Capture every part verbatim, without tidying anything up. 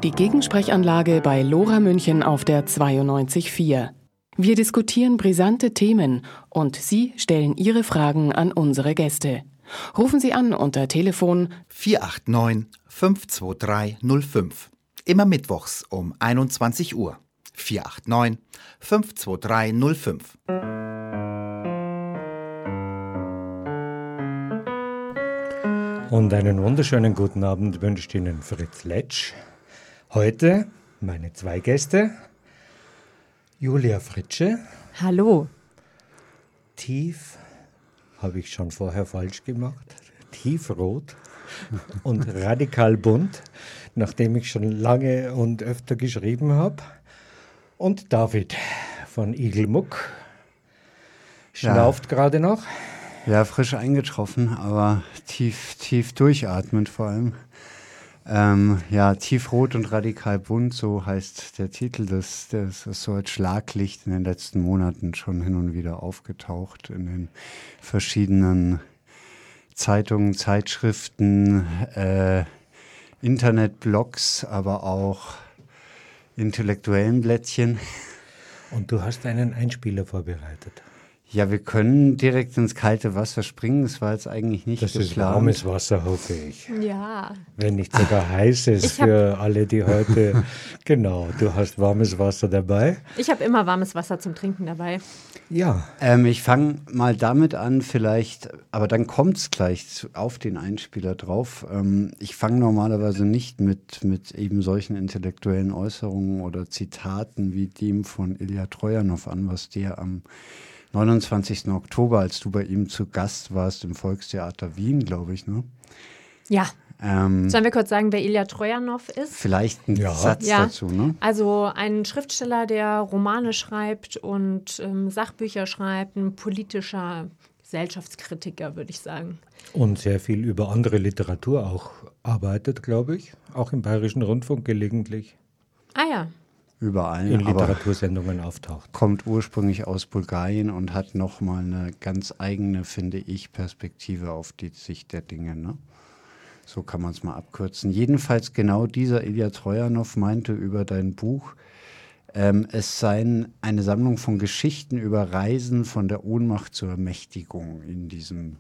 Die Gegensprechanlage bei Lora München auf der zweiundneunzig Komma vier. Wir diskutieren brisante Themen und Sie stellen Ihre Fragen an unsere Gäste. Rufen Sie an unter Telefon vier acht neun, fünf zwei drei null fünf. Immer mittwochs um einundzwanzig Uhr. vier acht neun, fünf zwei drei null fünf. Und einen wunderschönen guten Abend wünscht Ihnen Fritz Letsch. Heute meine zwei Gäste, Julia Fritsche. Hallo. Tief, habe ich schon vorher falsch gemacht, tiefrot und radikal bunt, nachdem ich schon lange und öfter geschrieben habe. Und David von Igelmuck schnauft ja. gerade noch. Ja, frisch eingetroffen, aber tief, tief durchatmend vor allem. Ähm, ja, tiefrot und radikal bunt, so heißt der Titel. Das, das ist so als Schlaglicht in den letzten Monaten schon hin und wieder aufgetaucht in den verschiedenen Zeitungen, Zeitschriften, äh, Internetblogs, aber auch intellektuellen Blättchen. Und du hast einen Einspieler vorbereitet. Ja, wir können direkt ins kalte Wasser springen. Das war jetzt eigentlich nicht das geplant. Das ist warmes Wasser, hoffe ich. Ja. Wenn nicht sogar heißes für alle, die heute... Genau, du hast warmes Wasser dabei. Ich habe immer warmes Wasser zum Trinken dabei. Ja. Ähm, ich fange mal damit an vielleicht, aber dann kommt es gleich zu, auf den Einspieler drauf. Ähm, ich fange normalerweise nicht mit, mit eben solchen intellektuellen Äußerungen oder Zitaten wie dem von Ilja Trojanow an, was der am neunundzwanzigsten Oktober, als du bei ihm zu Gast warst im Volkstheater Wien, glaube ich, ne? Ja. Ähm, Sollen wir kurz sagen, wer Ilja Trojanow ist? Vielleicht ein ja. Satz ja. dazu, ne? Also ein Schriftsteller, der Romane schreibt und ähm, Sachbücher schreibt, ein politischer Gesellschaftskritiker, würde ich sagen. Und sehr viel über andere Literatur auch arbeitet, glaube ich. Auch im Bayerischen Rundfunk gelegentlich. Ah ja. Überall. In Literatursendungen auftaucht. Kommt ursprünglich aus Bulgarien und hat nochmal eine ganz eigene, finde ich, Perspektive auf die Sicht der Dinge. Ne? So kann man es mal abkürzen. Jedenfalls genau dieser Ilja Trojanow meinte über dein Buch, ähm, es sei eine Sammlung von Geschichten über Reisen von der Ohnmacht zur Ermächtigung in diesem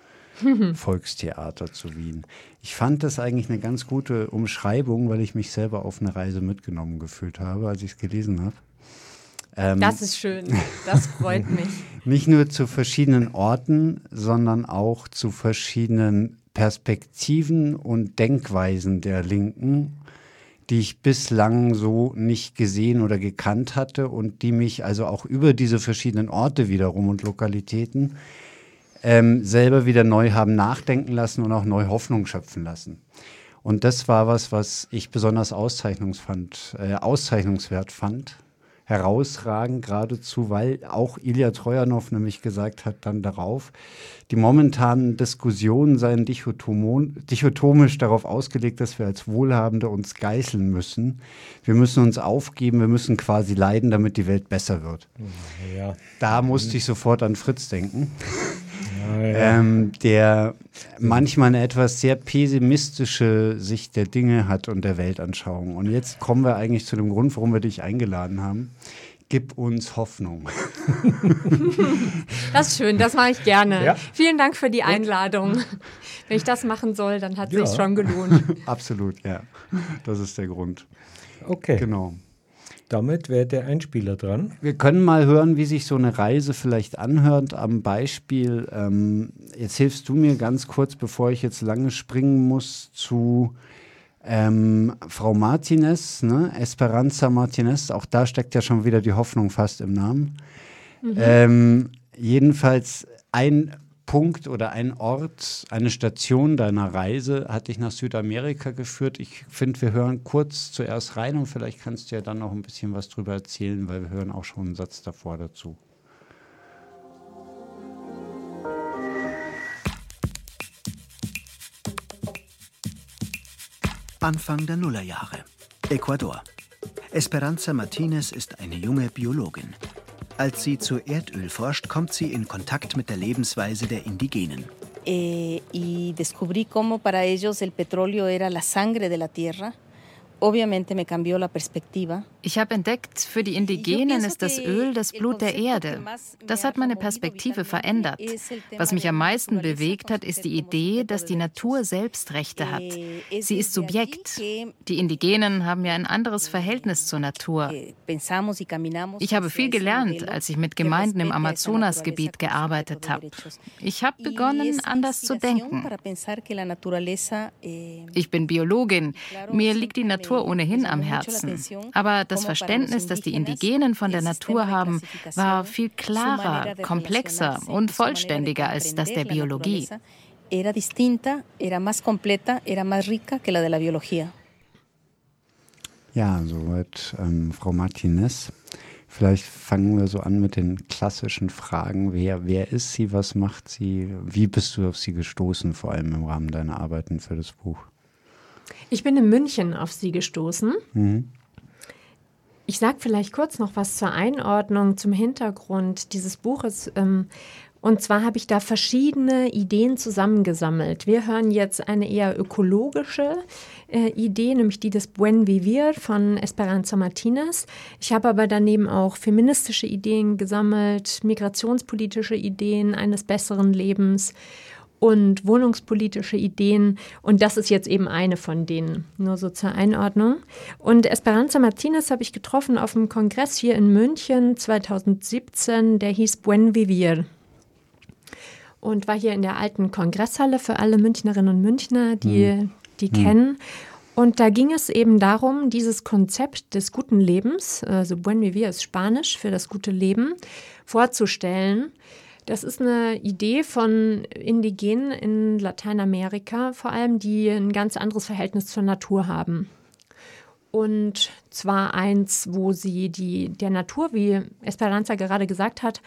Volkstheater zu Wien. Ich fand das eigentlich eine ganz gute Umschreibung, weil ich mich selber auf eine Reise mitgenommen gefühlt habe, als ich es gelesen habe. Ähm, das ist schön, das freut mich. Nicht nur zu verschiedenen Orten, sondern auch zu verschiedenen Perspektiven und Denkweisen der Linken, die ich bislang so nicht gesehen oder gekannt hatte und die mich also auch über diese verschiedenen Orte wiederum und Lokalitäten Ähm, selber wieder neu haben nachdenken lassen und auch neu Hoffnung schöpfen lassen. Und das war was, was ich besonders Auszeichnungs fand, äh, auszeichnungswert fand, herausragend geradezu, weil auch Ilja Trojanow nämlich gesagt hat dann darauf, die momentanen Diskussionen seien dichotomisch darauf ausgelegt, dass wir als Wohlhabende uns geißeln müssen. Wir müssen uns aufgeben, wir müssen quasi leiden, damit die Welt besser wird. Ja. Da musste ich sofort an Fritz denken. Ja, ja. Ähm, der manchmal eine etwas sehr pessimistische Sicht der Dinge hat und der Weltanschauung. Und jetzt kommen wir eigentlich zu dem Grund, warum wir dich eingeladen haben. Gib uns Hoffnung. Das ist schön, das mache ich gerne. Ja. Vielen Dank für die Einladung. Wenn ich das machen soll, dann hat es Ja. sich schon gelohnt. Absolut, ja. Das ist der Grund. Okay, Genau. damit wäre der Einspieler dran. Wir können mal hören, wie sich so eine Reise vielleicht anhört. Am Beispiel, ähm, jetzt hilfst du mir ganz kurz, bevor ich jetzt lange springen muss, zu ähm, Frau Martinez, ne? Esperanza Martinez. Auch da steckt ja schon wieder die Hoffnung fast im Namen. Mhm. Ähm, jedenfalls ein Punkt oder ein Ort, eine Station deiner Reise hat dich nach Südamerika geführt. Ich finde, wir hören kurz zuerst rein und vielleicht kannst du ja dann noch ein bisschen was drüber erzählen, weil wir hören auch schon einen Satz davor dazu. Anfang der Nullerjahre. Ecuador. Esperanza Martinez ist eine junge Biologin. Als sie zu Erdöl forscht, kommt sie in Kontakt mit der Lebensweise der Indigenen. Eh, y descubrí cómo para ellos el petróleo era la sangre de la tierra, Ich habe entdeckt, für die Indigenen ist das Öl das Blut der Erde. Das hat meine Perspektive verändert. Was mich am meisten bewegt hat, ist die Idee, dass die Natur selbst Rechte hat. Sie ist Subjekt. Die Indigenen haben ja ein anderes Verhältnis zur Natur. Ich habe viel gelernt, als ich mit Gemeinden im Amazonasgebiet gearbeitet habe. Ich habe begonnen, anders zu denken. Ich bin Biologin. Mir liegt die Natur ohnehin am Herzen. Aber das Verständnis, das die Indigenen von der Natur haben, war viel klarer, komplexer und vollständiger als das der Biologie. Ja, soweit ähm, Frau Martinez. Vielleicht fangen wir so an mit den klassischen Fragen. Wer, wer ist sie, was macht sie? Wie bist du auf sie gestoßen, vor allem im Rahmen deiner Arbeiten für das Buch? Ich bin in München auf sie gestoßen. Mhm. Ich sage vielleicht kurz noch was zur Einordnung, zum Hintergrund dieses Buches. Und zwar habe ich da verschiedene Ideen zusammengesammelt. Wir hören jetzt eine eher ökologische äh, Idee, nämlich die des Buen Vivir von Esperanza Martinez. Ich habe aber daneben auch feministische Ideen gesammelt, migrationspolitische Ideen eines besseren Lebens und wohnungspolitische Ideen. Und das ist jetzt eben eine von denen, nur so zur Einordnung. Und Esperanza Martinez habe ich getroffen auf einem Kongress hier in München zweitausendsiebzehn, der hieß Buen Vivir. Und war hier in der alten Kongresshalle für alle Münchnerinnen und Münchner, die mhm. die mhm. kennen. Und da ging es eben darum, dieses Konzept des guten Lebens, also Buen Vivir ist Spanisch für das gute Leben, vorzustellen. Das ist eine Idee von Indigenen in Lateinamerika, vor allem, die ein ganz anderes Verhältnis zur Natur haben. Und zwar eins, wo sie die, der Natur, wie Esperanza gerade gesagt hat,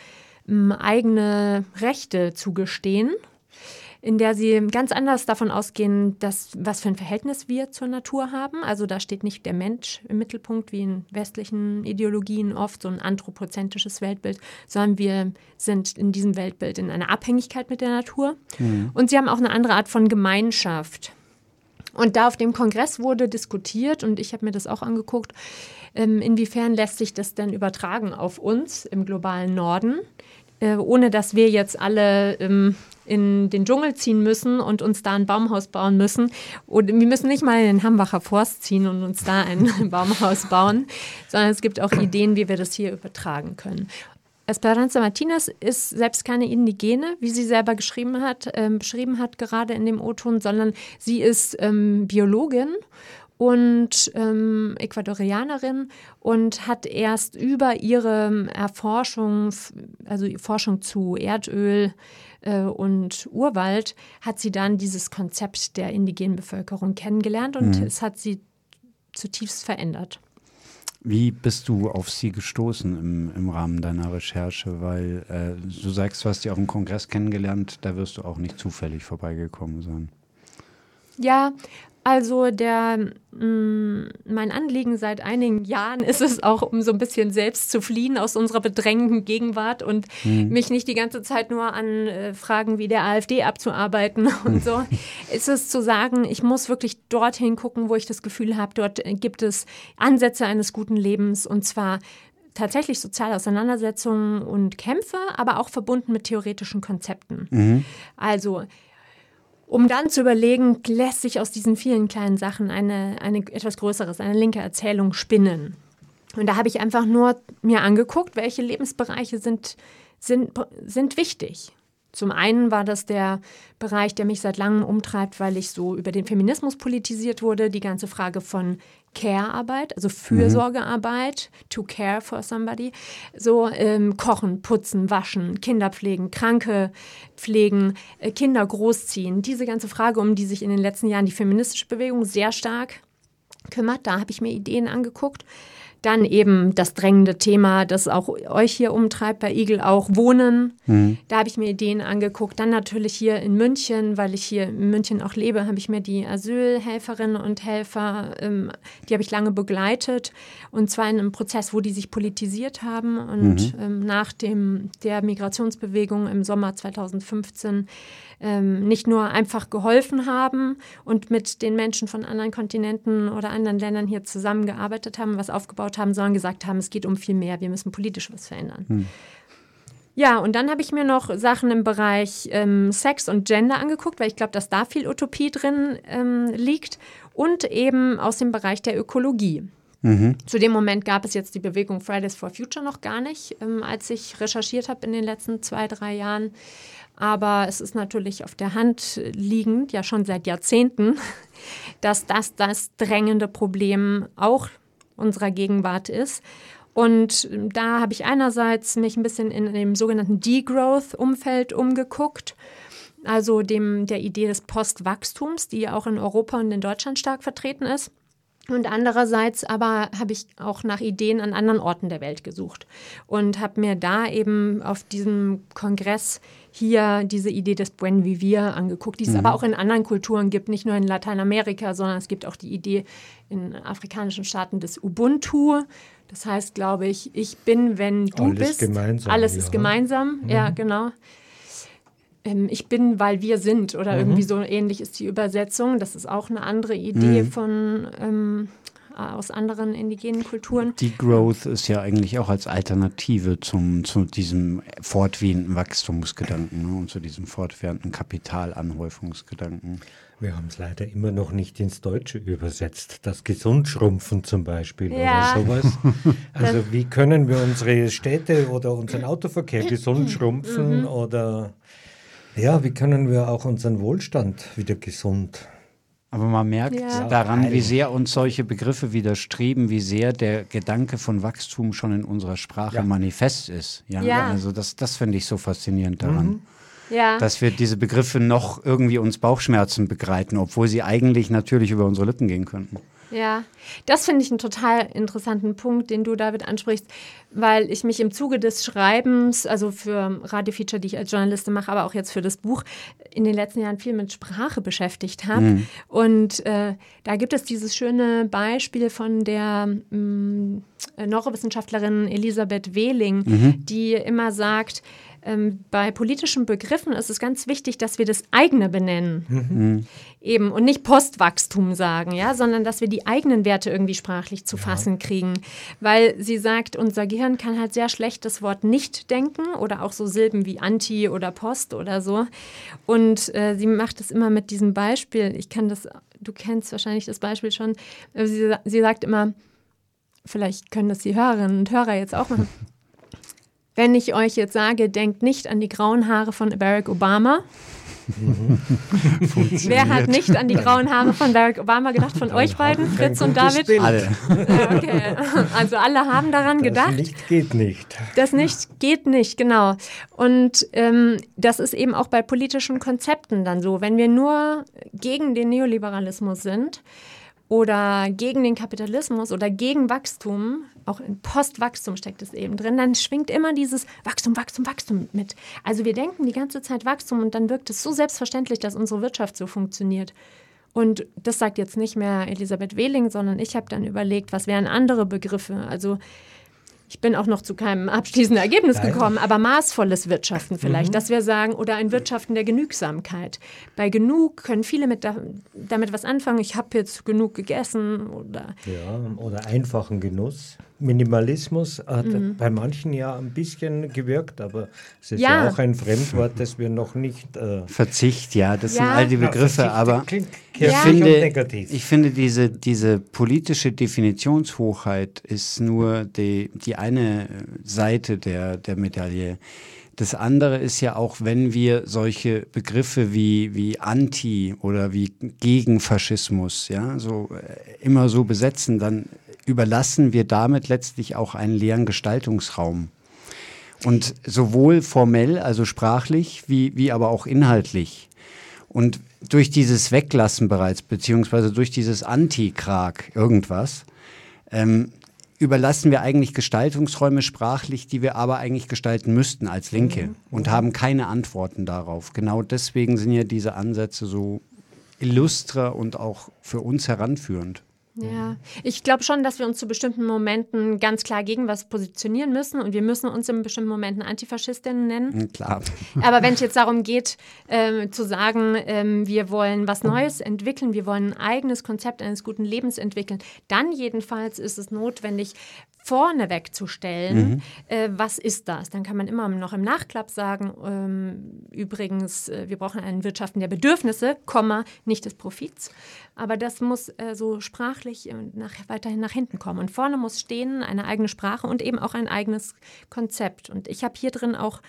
eigene Rechte zugestehen, in der sie ganz anders davon ausgehen, dass, was für ein Verhältnis wir zur Natur haben. Also da steht nicht der Mensch im Mittelpunkt, wie in westlichen Ideologien oft, so ein anthropozentrisches Weltbild, sondern wir sind in diesem Weltbild in einer Abhängigkeit mit der Natur. Mhm. Und sie haben auch eine andere Art von Gemeinschaft. Und da auf dem Kongress wurde diskutiert, und ich habe mir das auch angeguckt, ähm, inwiefern lässt sich das denn übertragen auf uns im globalen Norden, äh, ohne dass wir jetzt alle ähm, in den Dschungel ziehen müssen und uns da ein Baumhaus bauen müssen. Und wir müssen nicht mal in den Hambacher Forst ziehen und uns da ein Baumhaus bauen, sondern es gibt auch Ideen, wie wir das hier übertragen können. Esperanza Martinez ist selbst keine Indigene, wie sie selber geschrieben hat, äh, beschrieben hat, gerade in dem O-Ton, sondern sie ist ähm, Biologin und ähm, Ecuadorianerin und hat erst über ihre Erforschung, also Forschung zu Erdöl äh, und Urwald, hat sie dann dieses Konzept der indigenen Bevölkerung kennengelernt und mhm. es hat sie zutiefst verändert. Wie bist du auf sie gestoßen im, im Rahmen deiner Recherche? Weil äh, du sagst, du hast sie auf dem Kongress kennengelernt, da wirst du auch nicht zufällig vorbeigekommen sein. Ja, also der, mh, mein Anliegen seit einigen Jahren ist es auch, um so ein bisschen selbst zu fliehen aus unserer bedrängenden Gegenwart und mhm. mich nicht die ganze Zeit nur an äh, Fragen wie der AfD abzuarbeiten und so, ist es zu sagen, ich muss wirklich dorthin gucken, wo ich das Gefühl habe, dort äh, gibt es Ansätze eines guten Lebens, und zwar tatsächlich soziale Auseinandersetzungen und Kämpfe, aber auch verbunden mit theoretischen Konzepten. Mhm. Also um dann zu überlegen, lässt sich aus diesen vielen kleinen Sachen eine, eine etwas Größeres, eine linke Erzählung spinnen. Und da habe ich einfach nur mir angeguckt, welche Lebensbereiche sind, sind, sind wichtig. Zum einen war das der Bereich, der mich seit langem umtreibt, weil ich so über den Feminismus politisiert wurde, die ganze Frage von Care-Arbeit, also Fürsorgearbeit, mhm. to care for somebody, so ähm, kochen, putzen, waschen, Kinder pflegen, Kranke pflegen, äh, Kinder großziehen. Diese ganze Frage, um die sich in den letzten Jahren die feministische Bewegung sehr stark kümmert, da habe ich mir Ideen angeguckt. Dann eben das drängende Thema, das auch euch hier umtreibt, bei Igel auch, Wohnen. Mhm. Da habe ich mir Ideen angeguckt. Dann natürlich hier in München, weil ich hier in München auch lebe, habe ich mir die Asylhelferinnen und Helfer, ähm, die habe ich lange begleitet. Und zwar in einem Prozess, wo die sich politisiert haben. Und mhm. ähm, nach dem, der Migrationsbewegung im Sommer zweitausendfünfzehn ähm, nicht nur einfach geholfen haben und mit den Menschen von anderen Kontinenten oder anderen Ländern hier zusammengearbeitet haben, was aufgebaut haben, sondern gesagt haben, es geht um viel mehr, wir müssen politisch was verändern. Hm. Ja, und dann habe ich mir noch Sachen im Bereich ähm, Sex und Gender angeguckt, weil ich glaube, dass da viel Utopie drin ähm, liegt und eben aus dem Bereich der Ökologie. Mhm. Zu dem Moment gab es jetzt die Bewegung Fridays for Future noch gar nicht, ähm, als ich recherchiert habe in den letzten zwei, drei Jahren. Aber es ist natürlich auf der Hand liegend, ja schon seit Jahrzehnten, dass das das drängende Problem auch unserer Gegenwart ist. Und da habe ich einerseits mich ein bisschen in dem sogenannten Degrowth-Umfeld umgeguckt, also dem, der Idee des Postwachstums, die auch in Europa und in Deutschland stark vertreten ist. Und andererseits aber habe ich auch nach Ideen an anderen Orten der Welt gesucht und habe mir da eben auf diesem Kongress hier diese Idee des Buen Vivir angeguckt, die es mhm. aber auch in anderen Kulturen gibt, nicht nur in Lateinamerika, sondern es gibt auch die Idee in afrikanischen Staaten des Ubuntu. Das heißt, glaube ich, ich bin, wenn du Alles bist. Gemeinsam, Alles ja. ist gemeinsam. Mhm. Ja, genau. Ich bin, weil wir sind oder mhm. irgendwie so ähnlich ist die Übersetzung. Das ist auch eine andere Idee mhm. von ähm, aus anderen indigenen Kulturen. Degrowth ist ja eigentlich auch als Alternative zum, zu diesem fortwährenden Wachstumsgedanken, ne, und zu diesem fortwährenden Kapitalanhäufungsgedanken. Wir haben es leider immer noch nicht ins Deutsche übersetzt. Das Gesundschrumpfen zum Beispiel ja. oder sowas. Also wie können wir unsere Städte oder unseren Autoverkehr gesund schrumpfen mhm. oder ja, wie können wir auch unseren Wohlstand wieder gesund? Aber man merkt ja. daran, wie sehr uns solche Begriffe widerstreben, wie sehr der Gedanke von Wachstum schon in unserer Sprache ja. manifest ist. Ja, ja. Also das, das finde ich so faszinierend daran. Mhm. Ja. Dass wir diese Begriffe noch irgendwie uns Bauchschmerzen begreiten, obwohl sie eigentlich natürlich über unsere Lippen gehen könnten. Ja, das finde ich einen total interessanten Punkt, den du, David, ansprichst, weil ich mich im Zuge des Schreibens, also für Radiofeature, die ich als Journalistin mache, aber auch jetzt für das Buch, in den letzten Jahren viel mit Sprache beschäftigt habe. Mhm. Und äh, da gibt es dieses schöne Beispiel von der mh, Neurowissenschaftlerin Elisabeth Wehling, mhm. die immer sagt, Ähm, bei politischen Begriffen ist es ganz wichtig, dass wir das eigene benennen. Mhm. Eben und nicht Postwachstum sagen, ja, sondern dass wir die eigenen Werte irgendwie sprachlich zu ja. fassen kriegen. Weil sie sagt, unser Gehirn kann halt sehr schlecht das Wort nicht denken oder auch so Silben wie Anti oder Post oder so. Und äh, sie macht es immer mit diesem Beispiel. Ich kann das, du kennst wahrscheinlich das Beispiel schon. Sie, sie sagt immer, vielleicht können das die Hörerinnen und Hörer jetzt auch machen. Wenn ich euch jetzt sage, denkt nicht an die grauen Haare von Barack Obama. Wer hat nicht an die grauen Haare von Barack Obama gedacht? Von euch beiden, Fritz und David? Bild. Alle. Okay. Also alle haben daran das gedacht. Das nicht geht nicht. Das nicht geht nicht, genau. Und ähm, das ist eben auch bei politischen Konzepten dann so. Wenn wir nur gegen den Neoliberalismus sind, oder gegen den Kapitalismus oder gegen Wachstum, auch in Postwachstum steckt es eben drin, dann schwingt immer dieses Wachstum, Wachstum, Wachstum mit. Also wir denken die ganze Zeit Wachstum und dann wirkt es so selbstverständlich, dass unsere Wirtschaft so funktioniert. Und das sagt jetzt nicht mehr Elisabeth Wehling, sondern ich habe dann überlegt, was wären andere Begriffe. Also ich bin auch noch zu keinem abschließenden Ergebnis Nein. gekommen, aber maßvolles Wirtschaften vielleicht, mhm. dass wir sagen, oder ein Wirtschaften der Genügsamkeit. Bei genug können viele mit da, damit was anfangen, ich habe jetzt genug gegessen. Oder ja, oder einfachen Genuss. Minimalismus hat mhm. bei manchen ja ein bisschen gewirkt, aber es ist ja, ja auch ein Fremdwort, das wir noch nicht... Äh Verzicht, ja, das ja. sind all die Begriffe, ja, aber ich finde, ich finde diese, diese politische Definitionshochheit ist nur die, die eine Seite der, der Medaille. Das andere ist ja auch, wenn wir solche Begriffe wie, wie Anti oder wie Gegenfaschismus, ja, so äh, immer so besetzen, dann überlassen wir damit letztlich auch einen leeren Gestaltungsraum. Und sowohl formell, also sprachlich, wie, wie aber auch inhaltlich. Und durch dieses Weglassen bereits, beziehungsweise durch dieses Anti-Krag irgendwas, ähm, überlassen wir eigentlich Gestaltungsräume sprachlich, die wir aber eigentlich gestalten müssten als Linke, mhm. und haben keine Antworten darauf. Genau deswegen sind ja diese Ansätze so illustre und auch für uns heranführend. Ja, ich glaube schon, dass wir uns zu bestimmten Momenten ganz klar gegen was positionieren müssen und wir müssen uns in bestimmten Momenten Antifaschistinnen nennen. Klar. Aber wenn es jetzt darum geht, ähm, zu sagen, ähm, wir wollen was Neues entwickeln, wir wollen ein eigenes Konzept eines guten Lebens entwickeln, dann jedenfalls ist es notwendig, vorneweg zu stellen, mhm. äh, was ist das? Dann kann man immer noch im Nachklapp sagen, ähm, übrigens, äh, wir brauchen ein Wirtschaften der Bedürfnisse, Komma, nicht des Profits. Aber das muss äh, so sprachlich nach, weiterhin nach hinten kommen. Und vorne muss stehen eine eigene Sprache und eben auch ein eigenes Konzept. Und ich habe hier drin auch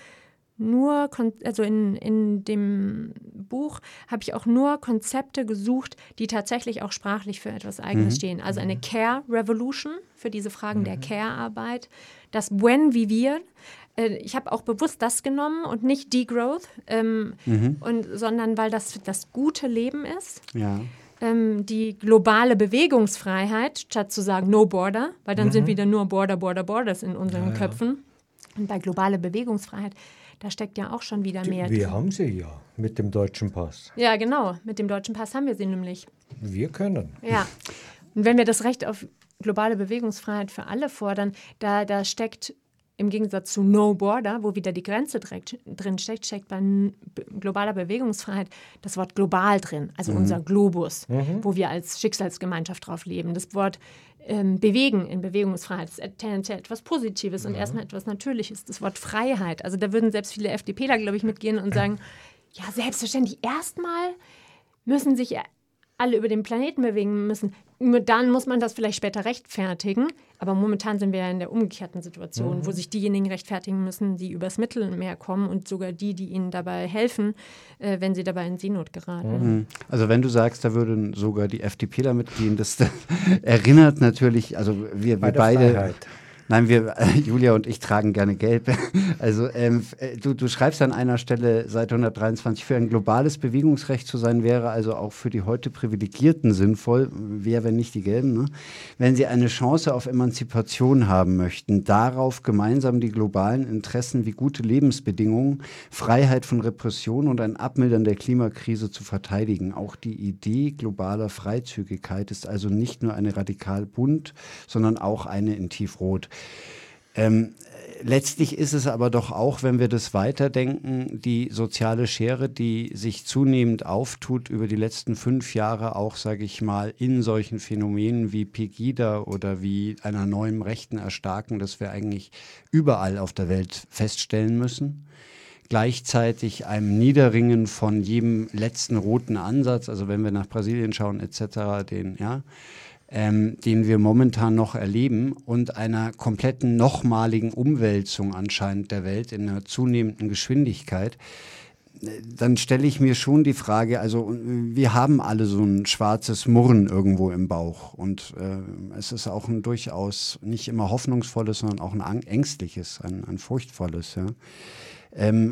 nur, also in, in dem Buch habe ich auch nur Konzepte gesucht, die tatsächlich auch sprachlich für etwas Eigenes mhm. stehen. Also eine Care Revolution für diese Fragen mhm. der Care-Arbeit, das Buen Vivir. Äh, ich habe auch bewusst das genommen und nicht Degrowth, ähm, mhm. und, sondern weil das das gute Leben ist. Ja. Ähm, die globale Bewegungsfreiheit, statt zu sagen No Border, weil dann mhm. sind wieder nur Border, Border, Borders in unseren ja, Köpfen. Ja. Und bei globale Bewegungsfreiheit, da steckt ja auch schon wieder mehr. Wir drin. haben sie ja mit dem deutschen Pass. Ja, genau. Mit dem deutschen Pass haben wir sie nämlich. Wir können. Ja. Und wenn wir das Recht auf globale Bewegungsfreiheit für alle fordern, da, da steckt im Gegensatz zu No Border, wo wieder die Grenze direkt drin steckt, steckt bei globaler Bewegungsfreiheit das Wort global drin, also mhm. unser Globus, mhm. wo wir als Schicksalsgemeinschaft drauf leben. Das Wort ähm, Bewegen in Bewegungsfreiheit ist tendenziell etwas Positives ja. und erstmal etwas Natürliches. Das Wort Freiheit, also da würden selbst viele FDPler, glaube ich, mitgehen und sagen, ja, selbstverständlich, erstmal müssen sich alle über den Planeten bewegen müssen. Nur dann muss man das vielleicht später rechtfertigen. Aber momentan sind wir ja in der umgekehrten Situation, mhm. wo sich diejenigen rechtfertigen müssen, die übers Mittelmeer kommen und sogar die, die ihnen dabei helfen, äh, wenn sie dabei in Seenot geraten. Mhm. Also wenn du sagst, da würden sogar die FDPler mitgehen, das, das erinnert natürlich, also wir, wir beide... Freiheit. Nein, wir, äh, Julia und ich tragen gerne gelb. Also ähm, du, du schreibst an einer Stelle, Seite hundertdreiundzwanzig, für ein globales Bewegungsrecht zu sein, wäre also auch für die heute Privilegierten sinnvoll, wer, wenn nicht die Gelben, ne? Wenn sie eine Chance auf Emanzipation haben möchten, darauf gemeinsam die globalen Interessen wie gute Lebensbedingungen, Freiheit von Repression und ein Abmildern der Klimakrise zu verteidigen. Auch die Idee globaler Freizügigkeit ist also nicht nur eine radikal bunt, sondern auch eine in tiefrot. Ähm, letztlich ist es aber doch auch, wenn wir das weiterdenken, die soziale Schere, die sich zunehmend auftut über die letzten fünf Jahre, auch, sage ich mal, in solchen Phänomenen wie Pegida oder wie einer neuen rechten Erstarken, das wir eigentlich überall auf der Welt feststellen müssen. Gleichzeitig einem Niederringen von jedem letzten roten Ansatz, also wenn wir nach Brasilien schauen et cetera, den, ja, Ähm, den wir momentan noch erleben und einer kompletten nochmaligen Umwälzung anscheinend der Welt in einer zunehmenden Geschwindigkeit, dann stelle ich mir schon die Frage, also wir haben alle so ein schwarzes Murren irgendwo im Bauch und äh, es ist auch ein durchaus nicht immer hoffnungsvolles, sondern auch ein ängstliches, ein, ein furchtvolles. Ja. Ähm,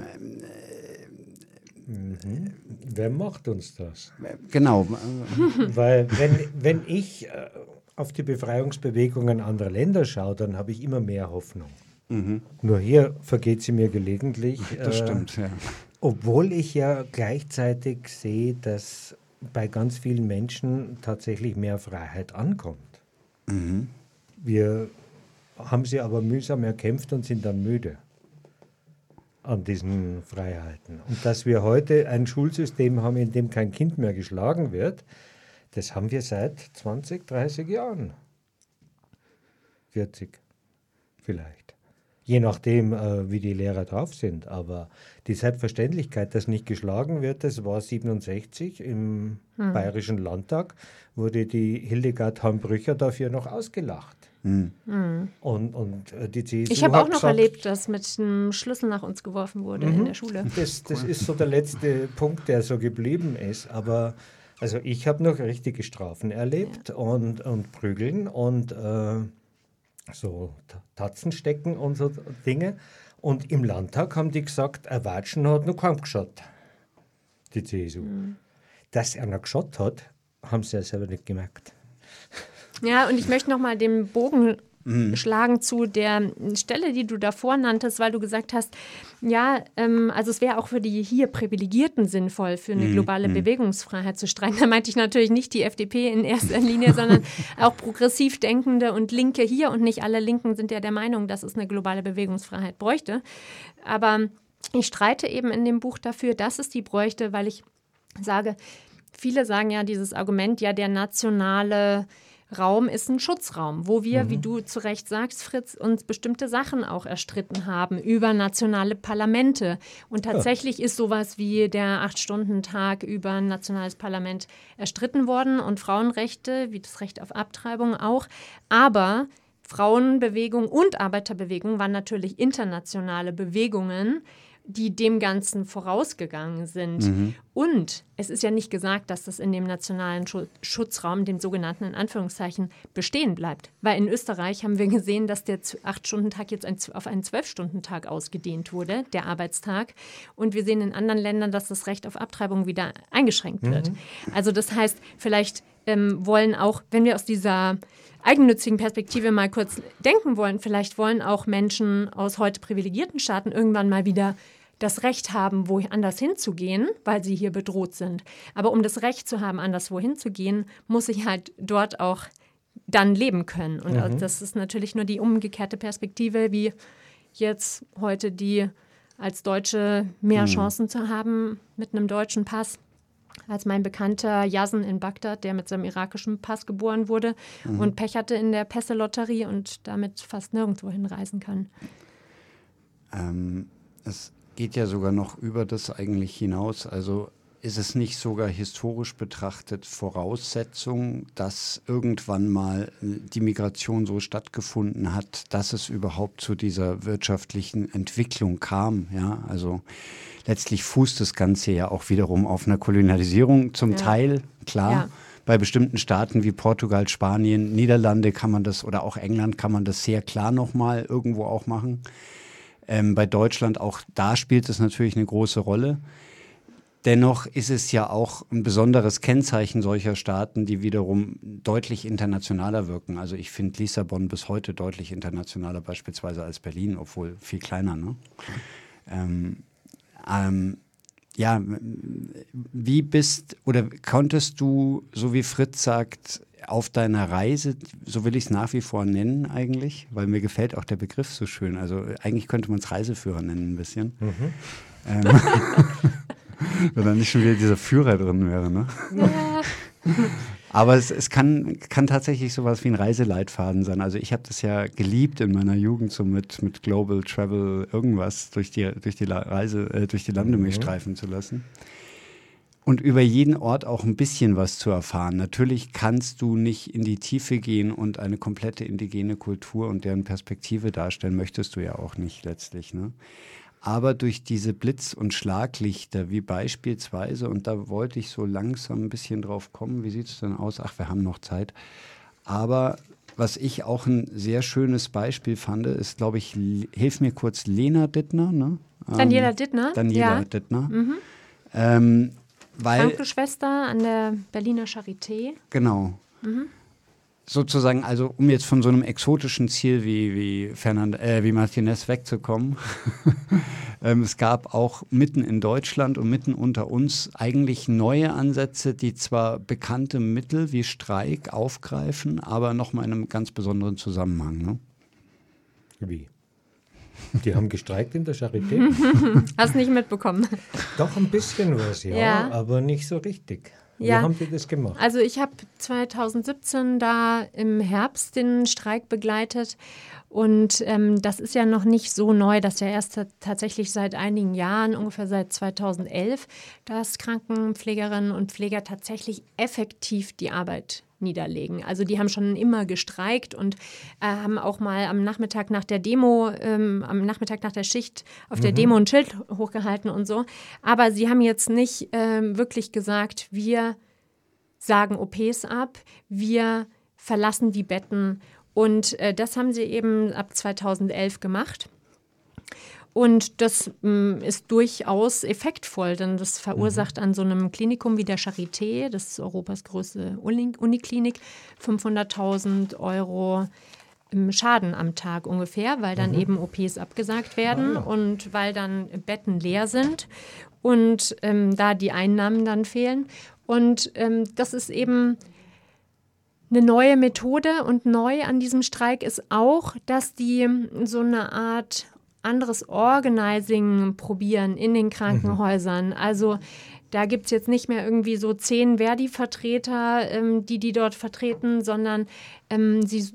Mhm. Wer macht uns das? Genau. Weil wenn, wenn ich äh, auf die Befreiungsbewegungen anderer Länder schaue, dann habe ich immer mehr Hoffnung. Mhm. Nur hier vergeht sie mir gelegentlich. Das äh, stimmt, ja. Obwohl ich ja gleichzeitig sehe, dass bei ganz vielen Menschen tatsächlich mehr Freiheit ankommt. Mhm. Wir haben sie aber mühsam erkämpft und sind dann müde an diesen Freiheiten. Und dass wir heute ein Schulsystem haben, in dem kein Kind mehr geschlagen wird, das haben wir seit zwanzig, dreißig Jahren. vierzig vielleicht. Je nachdem, äh, wie die Lehrer drauf sind. Aber die Selbstverständlichkeit, dass nicht geschlagen wird, das war siebenundsechzig im hm. Bayerischen Landtag, wurde die Hildegard Hambrücher dafür noch ausgelacht. Mhm. Und, und die C S U ich habe auch noch gesagt, erlebt, dass mit einem Schlüssel nach uns geworfen wurde mhm. in der Schule. Das, das ist so der letzte Punkt, der so geblieben ist. Aber also ich habe noch richtige Strafen erlebt ja. und, und Prügeln und äh, so Tatzen stecken und so Dinge. Und im Landtag haben die gesagt, ein Watschen hat noch kaum geschaut, die C S U. Mhm. Dass er noch geschaut hat, haben sie ja selber nicht gemerkt. Ja, und ich möchte noch mal den Bogen mhm. schlagen zu der Stelle, die du davor nanntest, weil du gesagt hast, ja, ähm, also es wäre auch für die hier Privilegierten sinnvoll, für eine globale mhm. Bewegungsfreiheit zu streiten. Da meinte ich natürlich nicht die F D P in erster Linie, sondern auch progressiv Denkende und Linke hier. Und nicht alle Linken sind ja der Meinung, dass es eine globale Bewegungsfreiheit bräuchte. Aber ich streite eben in dem Buch dafür, dass es die bräuchte, weil ich sage, viele sagen ja dieses Argument, ja, der nationale Raum ist ein Schutzraum, wo wir, mhm. wie du zu Recht sagst, Fritz, uns bestimmte Sachen auch erstritten haben über nationale Parlamente. Und tatsächlich ja. ist sowas wie der Acht-Stunden-Tag über ein nationales Parlament erstritten worden und Frauenrechte, wie das Recht auf Abtreibung auch. Aber Frauenbewegung und Arbeiterbewegung waren natürlich internationale Bewegungen, die dem Ganzen vorausgegangen sind. Mhm. Und es ist ja nicht gesagt, dass das in dem nationalen Schutzraum, dem sogenannten in Anführungszeichen, bestehen bleibt. Weil in Österreich haben wir gesehen, dass der Acht-Stunden-Tag jetzt ein, auf einen Zwölf-Stunden-Tag ausgedehnt wurde, der Arbeitstag. Und wir sehen in anderen Ländern, dass das Recht auf Abtreibung wieder eingeschränkt wird. Mhm. Also das heißt, vielleicht ähm, wollen auch, wenn wir aus dieser eigennützigen Perspektive mal kurz denken wollen, vielleicht wollen auch Menschen aus heute privilegierten Staaten irgendwann mal wieder das Recht haben, woanders hinzugehen, weil sie hier bedroht sind. Aber um das Recht zu haben, anderswo hinzugehen, muss ich halt dort auch dann leben können. Und mhm. das ist natürlich nur die umgekehrte Perspektive, wie jetzt heute die als Deutsche mehr mhm. Chancen zu haben mit einem deutschen Pass, als mein Bekannter Yasin in Bagdad, der mit seinem irakischen Pass geboren wurde mhm. und Pech hatte in der Pässe-Lotterie und damit fast nirgendwo hinreisen kann. Ähm, es geht ja sogar noch über das eigentlich hinaus. Also ist es nicht sogar historisch betrachtet Voraussetzung, dass irgendwann mal die Migration so stattgefunden hat, dass es überhaupt zu dieser wirtschaftlichen Entwicklung kam? Ja, also letztlich fußt das Ganze ja auch wiederum auf einer Kolonialisierung zum ja. Teil, klar. Ja. Bei bestimmten Staaten wie Portugal, Spanien, Niederlande kann man das oder auch England kann man das sehr klar nochmal irgendwo auch machen. Ähm, bei Deutschland auch da spielt es natürlich eine große Rolle. Dennoch ist es ja auch ein besonderes Kennzeichen solcher Staaten, die wiederum deutlich internationaler wirken. Also ich finde Lissabon bis heute deutlich internationaler beispielsweise als Berlin, obwohl viel kleiner. Ne? Ähm, ähm, ja, wie bist oder konntest du, so wie Fritz sagt, auf deiner Reise, so will ich es nach wie vor nennen eigentlich, weil mir gefällt auch der Begriff so schön. Also eigentlich könnte man es Reiseführer nennen ein bisschen. Mhm. Ähm, wenn da nicht schon wieder dieser Führer drin wäre, ne? Ja. Aber es, es kann, kann tatsächlich sowas wie ein Reiseleitfaden sein. Also ich habe das ja geliebt in meiner Jugend, so mit, mit Global Travel irgendwas durch die, durch die Reise, äh, durch die Lande mich mhm. streifen zu lassen. Und über jeden Ort auch ein bisschen was zu erfahren. Natürlich kannst du nicht in die Tiefe gehen und eine komplette indigene Kultur und deren Perspektive darstellen, möchtest du ja auch nicht letztlich, ne? Aber durch diese Blitz- und Schlaglichter, wie beispielsweise, und da wollte ich so langsam ein bisschen drauf kommen, wie sieht es denn aus? Ach, wir haben noch Zeit. Aber was ich auch ein sehr schönes Beispiel fand, ist, glaube ich, hilf mir kurz, Lena Dittner, ne? Daniela Dittner. Daniela ja. Dittner. Mhm. Ähm, weil, Krankenschwester an der Berliner Charité. Genau. Mhm. Sozusagen, also um jetzt von so einem exotischen Ziel wie, wie, Fernand, äh, wie Martinez wegzukommen, ähm, es gab auch mitten in Deutschland und mitten unter uns eigentlich neue Ansätze, die zwar bekannte Mittel wie Streik aufgreifen, aber nochmal in einem ganz besonderen Zusammenhang. Ne? Wie? Die haben gestreikt in der Charité? Hast nicht mitbekommen? Doch, ein bisschen was, ja, ja. aber nicht so richtig. Wie ja. haben die das gemacht? Also ich habe zwanzig siebzehn da im Herbst den Streik begleitet und ähm, das ist ja noch nicht so neu, dass ja erst tatsächlich seit einigen Jahren, ungefähr seit zweitausendelf, dass Krankenpflegerinnen und Pfleger tatsächlich effektiv die Arbeit niederlegen. Also die haben schon immer gestreikt und äh, haben auch mal am Nachmittag nach der Demo, ähm, am Nachmittag nach der Schicht auf mhm. der Demo ein Schild hochgehalten und so. Aber sie haben jetzt nicht ähm, wirklich gesagt, wir sagen O Ps ab, wir verlassen die Betten. Und äh, das haben sie eben ab zweitausendelf gemacht. Und das mh, ist durchaus effektvoll, denn das verursacht mhm. an so einem Klinikum wie der Charité, das ist Europas größte Uni- Uniklinik, fünfhunderttausend Euro Schaden am Tag ungefähr, weil dann mhm. eben O Ps abgesagt werden ah, ja. und weil dann Betten leer sind und ähm, da die Einnahmen dann fehlen. Und ähm, das ist eben eine neue Methode und neu an diesem Streik ist auch, dass die so eine Art anderes Organizing probieren in den Krankenhäusern. Mhm. Also da gibt es jetzt nicht mehr irgendwie so zehn Verdi-Vertreter, ähm, die die dort vertreten, sondern ähm, sie,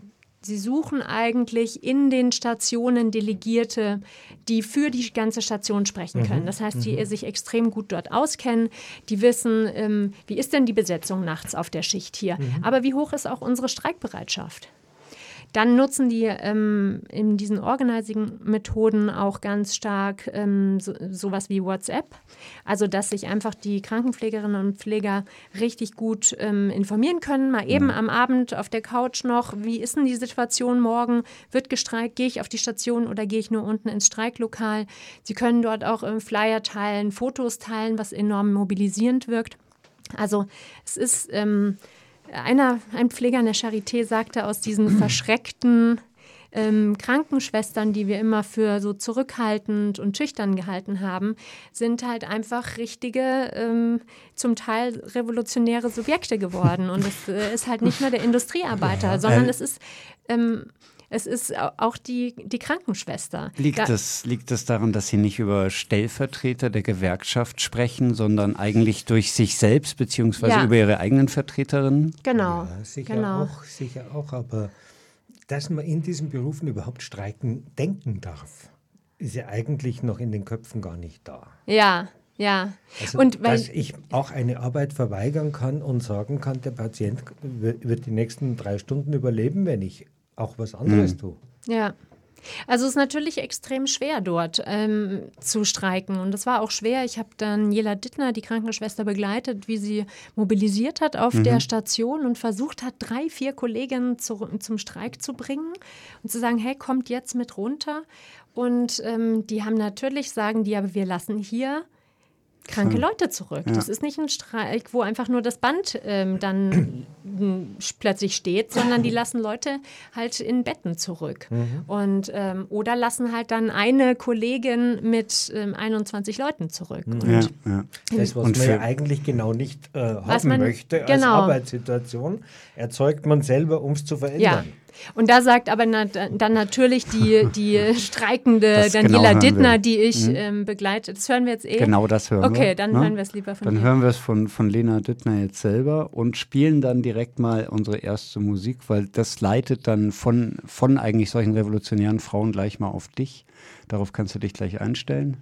sie suchen eigentlich in den Stationen Delegierte, die für die ganze Station sprechen können. Das heißt, die mhm. sich extrem gut dort auskennen, die wissen, ähm, wie ist denn die Besetzung nachts auf der Schicht hier, mhm. aber wie hoch ist auch unsere Streikbereitschaft? Dann nutzen die ähm, in diesen Organizing-Methoden auch ganz stark ähm, so, sowas wie WhatsApp. Also, dass sich einfach die Krankenpflegerinnen und Pfleger richtig gut ähm, informieren können. Mal eben mhm. am Abend auf der Couch noch, wie ist denn die Situation morgen? Wird gestreikt? Gehe ich auf die Station oder gehe ich nur unten ins Streiklokal? Sie können dort auch ähm, Flyer teilen, Fotos teilen, was enorm mobilisierend wirkt. Also, es ist... Ähm, Einer, ein Pfleger an der Charité sagte, aus diesen verschreckten ähm, Krankenschwestern, die wir immer für so zurückhaltend und schüchtern gehalten haben, sind halt einfach richtige, ähm, zum Teil revolutionäre Subjekte geworden. Und es äh, ist halt nicht nur der Industriearbeiter, ja, sondern es ist... Ähm, Es ist auch die, die Krankenschwester. Liegt, da, das, liegt das daran, dass Sie nicht über Stellvertreter der Gewerkschaft sprechen, sondern eigentlich durch sich selbst beziehungsweise ja. über Ihre eigenen Vertreterinnen? Genau. Ja, sicher, genau. Auch, sicher auch, aber dass man in diesen Berufen überhaupt streiken denken darf, ist ja eigentlich noch in den Köpfen gar nicht da. Ja, ja. Also, und weil, dass ich auch eine Arbeit verweigern kann und sagen kann, der Patient wird die nächsten drei Stunden überleben, wenn ich auch was anderes mhm. tue. Ja, also es ist natürlich extrem schwer dort ähm, zu streiken und das war auch schwer. Ich habe dann Jela Dittner, die Krankenschwester, begleitet, wie sie mobilisiert hat auf mhm. der Station und versucht hat, drei, vier Kolleginnen zu, zum Streik zu bringen und zu sagen, hey, kommt jetzt mit runter. Und ähm, die haben natürlich, sagen die, aber wir lassen hier kranke Leute zurück. Ja. Das ist nicht ein Streik, wo einfach nur das Band ähm, dann plötzlich steht, sondern die lassen Leute halt in Betten zurück. Mhm. Und, ähm, oder lassen halt dann eine Kollegin mit ähm, einundzwanzig Leuten zurück. Mhm. Und ja, ja. Das, was man ja eigentlich genau nicht äh, haben man, möchte als genau. Arbeitssituation, erzeugt man selber, um es zu verändern. Ja. Und da sagt aber na, dann natürlich die, die streikende Daniela genau Dittner, die ich mhm. ähm, begleite. Das hören wir jetzt eh. Genau das hören okay, wir. Okay, dann ne? hören wir es lieber von Dann dir. hören wir es von, von Lena Dittner jetzt selber und spielen dann direkt mal unsere erste Musik, weil das leitet dann von, von eigentlich solchen revolutionären Frauen gleich mal auf dich. Darauf kannst du dich gleich einstellen.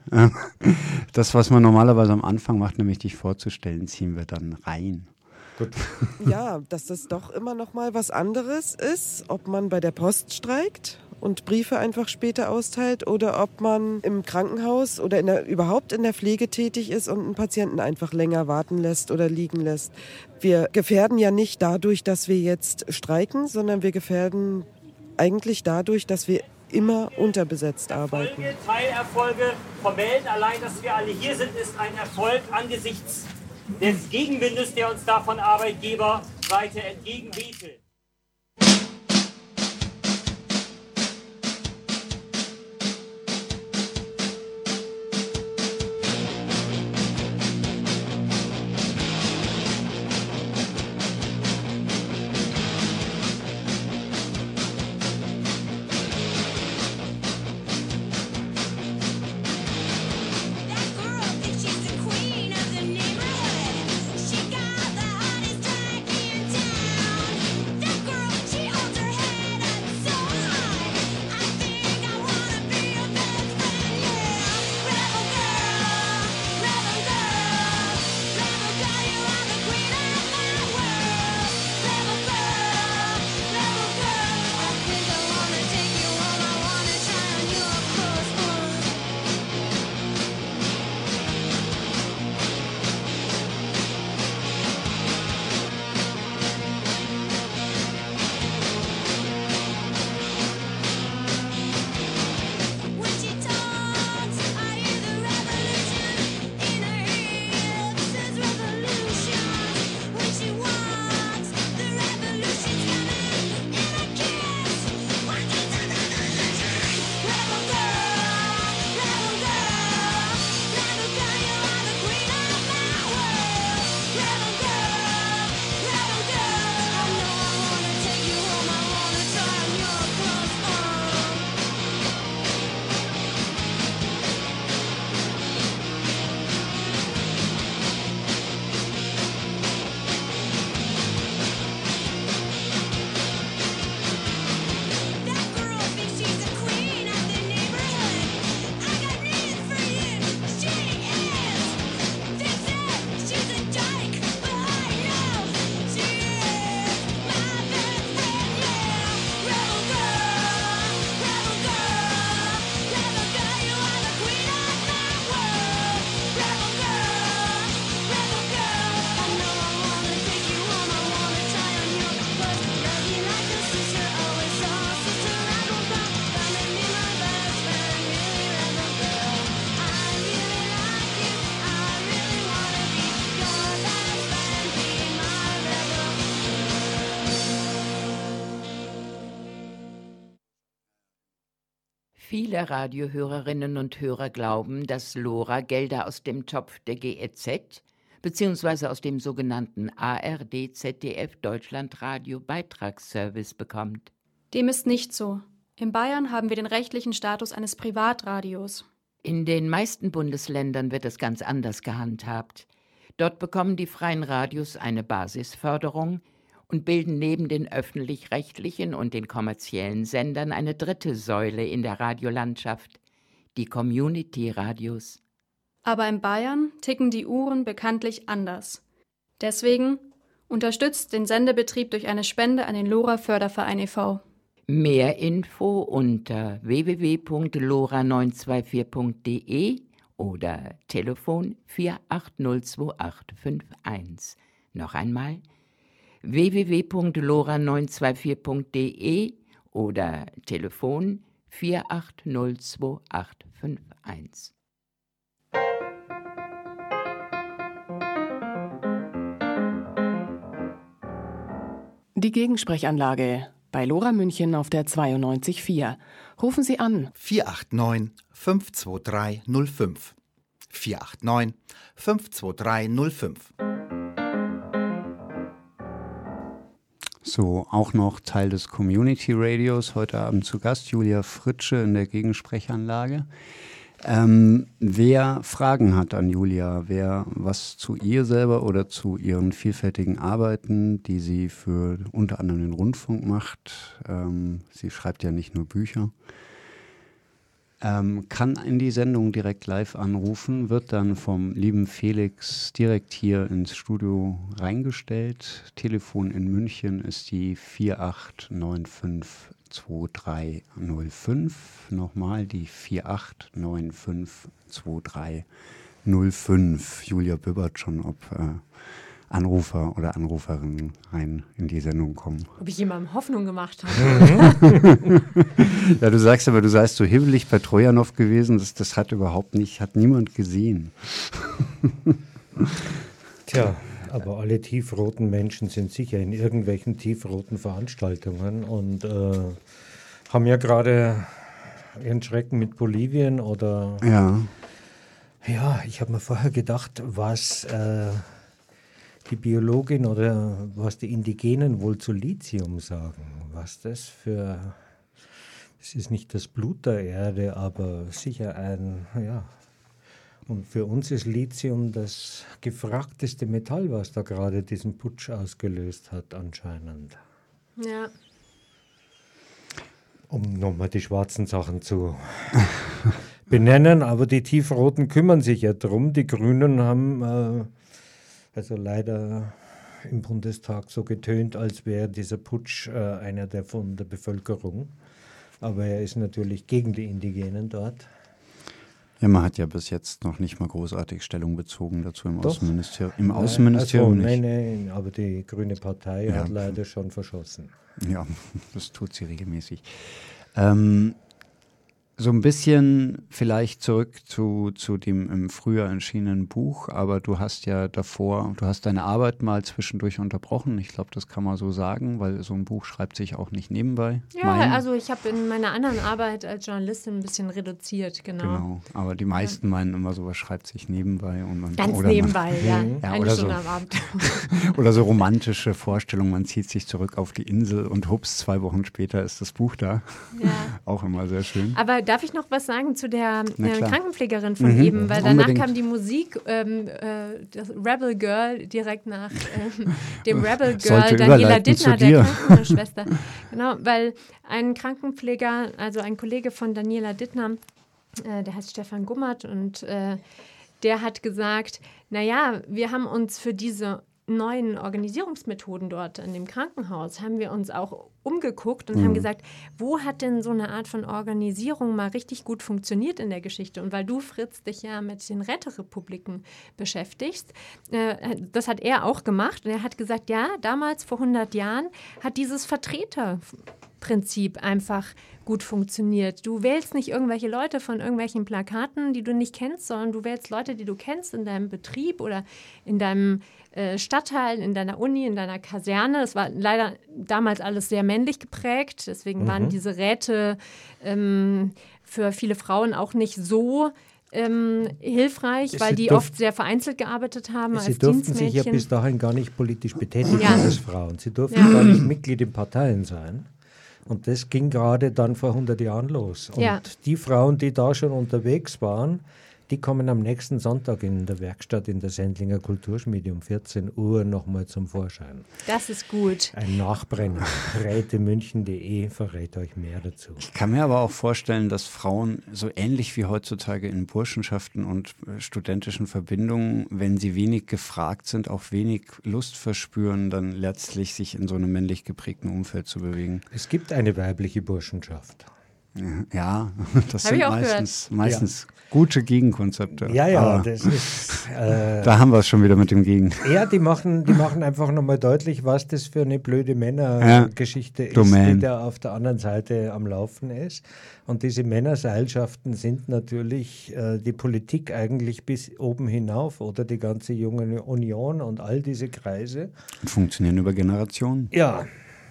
Das, was man normalerweise am Anfang macht, nämlich dich vorzustellen, ziehen wir dann rein. Gut. Ja, dass das doch immer noch mal was anderes ist, ob man bei der Post streikt und Briefe einfach später austeilt oder ob man im Krankenhaus oder in der, überhaupt in der Pflege tätig ist und einen Patienten einfach länger warten lässt oder liegen lässt. Wir gefährden ja nicht dadurch, dass wir jetzt streiken, sondern wir gefährden eigentlich dadurch, dass wir immer unterbesetzt arbeiten. Erfolge, Teilerfolge vermelden, allein, dass wir alle hier sind, ist ein Erfolg angesichts des Gegenwindes, der uns da von Arbeitgeberseite entgegenwehte. She got the hottest track in town. Viele Radiohörerinnen und Hörer glauben, dass Lora Gelder aus dem Topf der G E Z bzw. aus dem sogenannten A R D Z D F Deutschlandradio Beitragsservice bekommt. Dem ist nicht so. In Bayern haben wir den rechtlichen Status eines Privatradios. In den meisten Bundesländern wird es ganz anders gehandhabt. Dort bekommen die freien Radios eine Basisförderung und bilden neben den öffentlich-rechtlichen und den kommerziellen Sendern eine dritte Säule in der Radiolandschaft, die Community-Radios. Aber in Bayern ticken die Uhren bekanntlich anders. Deswegen unterstützt den Sendebetrieb durch eine Spende an den Lora-Förderverein e V Mehr Info unter w w w punkt lora neun zwei vier punkt d e oder Telefon vier acht null zwei acht fünf eins. Noch einmal w w w punkt lora neun zwei vier punkt d e oder Telefon vier acht null zwei acht fünf eins. Die Gegensprechanlage bei Lora München auf der zweiundneunzig Komma vier. Rufen Sie an vier acht neun, fünf zwei drei null fünf. vier acht neun, fünf zwei drei null fünf. So, auch noch Teil des Community Radios. Heute Abend zu Gast Julia Fritsche in der Gegensprechanlage. Ähm, wer Fragen hat an Julia, wer was zu ihr selber oder zu ihren vielfältigen Arbeiten, die sie für unter anderem den Rundfunk macht, ähm, sie schreibt ja nicht nur Bücher, ähm, kann in die Sendung direkt live anrufen, wird dann vom lieben Felix direkt hier ins Studio reingestellt. Telefon in München ist die vier acht neun fünf zwei drei null fünf. Nochmal die vier acht neun fünf zwei drei null fünf. Julia bibbert schon, ob äh, Anrufer oder Anruferinnen rein in die Sendung kommen. Ob ich jemandem Hoffnung gemacht habe. Ja, du sagst aber, du seist so hibbelig bei Trojanow gewesen, das, das hat überhaupt nicht, hat niemand gesehen. Tja, aber alle tiefroten Menschen sind sicher in irgendwelchen tiefroten Veranstaltungen und äh, haben ja gerade ihren Schrecken mit Bolivien oder... Ja. Ja, ich habe mir vorher gedacht, was äh, die Biologin oder was die Indigenen wohl zu Lithium sagen. Was das für... Es ist nicht das Blut der Erde, aber sicher ein... ja. Und für uns ist Lithium das gefragteste Metall, was da gerade diesen Putsch ausgelöst hat anscheinend. Ja. Um nochmal die schwarzen Sachen zu benennen, aber die Tiefroten kümmern sich ja drum. Die Grünen haben äh, also leider im Bundestag so getönt, als wäre dieser Putsch äh, einer der von der Bevölkerung. Aber er ist natürlich gegen die Indigenen dort. Ja, man hat ja bis jetzt noch nicht mal großartig Stellung bezogen dazu im Doch. Außenministerium. Im Nein, Außenministerium also, nicht. Nein, nein, aber die Grüne Partei Ja. hat leider schon verschossen. Ja, das tut sie regelmäßig. Ähm, so ein bisschen vielleicht zurück zu, zu dem im Frühjahr erschienenen Buch, aber du hast ja davor, du hast deine Arbeit mal zwischendurch unterbrochen. Ich glaube, das kann man so sagen, weil so ein Buch schreibt sich auch nicht nebenbei. Ja, Mein, also ich habe in meiner anderen Arbeit als Journalistin ein bisschen reduziert, genau. Genau, aber die meisten meinen immer, sowas schreibt sich nebenbei. Und man, Ganz oder nebenbei, man, ja, ja eine oder Stunde so, am Abend. Oder so romantische Vorstellungen, man zieht sich zurück auf die Insel und hups, zwei Wochen später ist das Buch da. Ja. Auch immer sehr schön. Aber darf ich noch was sagen zu der Na äh, klar. Krankenpflegerin von Mhm, eben? Weil danach unbedingt. kam die Musik, ähm, äh, das Rebel Girl, direkt nach ähm, dem Rebel Girl Sollte Daniela überleiten zu Dittner, der dir. Krankenschwester. Genau, weil ein Krankenpfleger, also ein Kollege von Daniela Dittner, äh, der heißt Stefan Gummert und äh, der hat gesagt, naja, wir haben uns für diese neuen Organisierungsmethoden dort in dem Krankenhaus, haben wir uns auch umgeguckt und Mhm. haben gesagt, wo hat denn so eine Art von Organisierung mal richtig gut funktioniert in der Geschichte? Und weil du, Fritz, dich ja mit den Räterepubliken beschäftigst, äh, das hat er auch gemacht und er hat gesagt, ja, damals vor hundert Jahren hat dieses Vertreter Prinzip einfach gut funktioniert. Du wählst nicht irgendwelche Leute von irgendwelchen Plakaten, die du nicht kennst, sondern du wählst Leute, die du kennst in deinem Betrieb oder in deinem äh, Stadtteil, in deiner Uni, in deiner Kaserne. Das war leider damals alles sehr männlich geprägt, deswegen mhm. waren diese Räte ähm, für viele Frauen auch nicht so Ähm, hilfreich, Sie weil die durf- oft sehr vereinzelt gearbeitet haben Sie als durften sich ja Dienstmädchen. bis dahin gar nicht politisch betätigen Ja. als Frauen. Sie durften Ja. gar nicht Mitglied in Parteien sein. Und das ging gerade dann vor hundert Jahren los. Und Ja. die Frauen, die da schon unterwegs waren, die kommen am nächsten Sonntag in der Werkstatt in der Sendlinger Kulturschmiede um vierzehn Uhr nochmal zum Vorschein. Das ist gut. Ein Nachbrenner. rätemünchen punkt de verrät euch mehr dazu. Ich kann mir aber auch vorstellen, dass Frauen so ähnlich wie heutzutage in Burschenschaften und äh, studentischen Verbindungen, wenn sie wenig gefragt sind, auch wenig Lust verspüren, dann letztlich sich in so einem männlich geprägten Umfeld zu bewegen. Es gibt eine weibliche Burschenschaft. Ja, das Hab sind ich auch meistens, meistens gute Gegenkonzepte. Ja, ja, Aber das ist... Äh, da haben wir es schon wieder mit dem Gegen. Ja, die machen, die machen einfach nochmal deutlich, was das für eine blöde Männergeschichte Ja, ist, Domain. die da auf der anderen Seite am Laufen ist. Und diese Männerseilschaften sind natürlich äh, die Politik eigentlich bis oben hinauf oder die ganze junge Union und all diese Kreise. Und funktionieren über Generationen. Ja.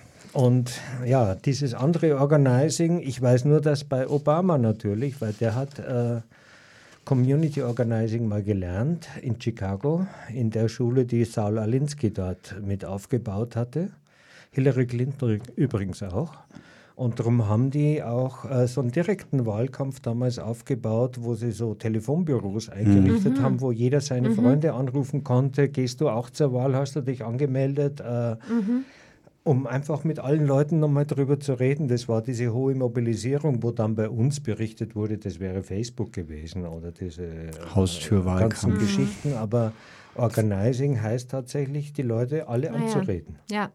Und ja, dieses andere Organizing, ich weiß nur, dass bei Obama natürlich, weil der hat äh, Community Organizing mal gelernt in Chicago, in der Schule, die Saul Alinsky dort mit aufgebaut hatte. Hillary Clinton übrigens auch. Und darum haben die auch äh, so einen direkten Wahlkampf damals aufgebaut, wo sie so Telefonbüros eingerichtet Mhm. haben, wo jeder seine Mhm. Freunde anrufen konnte. Gehst du auch zur Wahl? Hast du dich angemeldet? Äh, Mhm. Um einfach mit allen Leuten nochmal drüber zu reden. Das war diese hohe Mobilisierung, wo dann bei uns berichtet wurde, das wäre Facebook gewesen oder diese äh, Haustürwahlkampf. ganzen Mhm. Geschichten. Aber Organizing heißt tatsächlich, die Leute alle Naja. anzureden. Ja.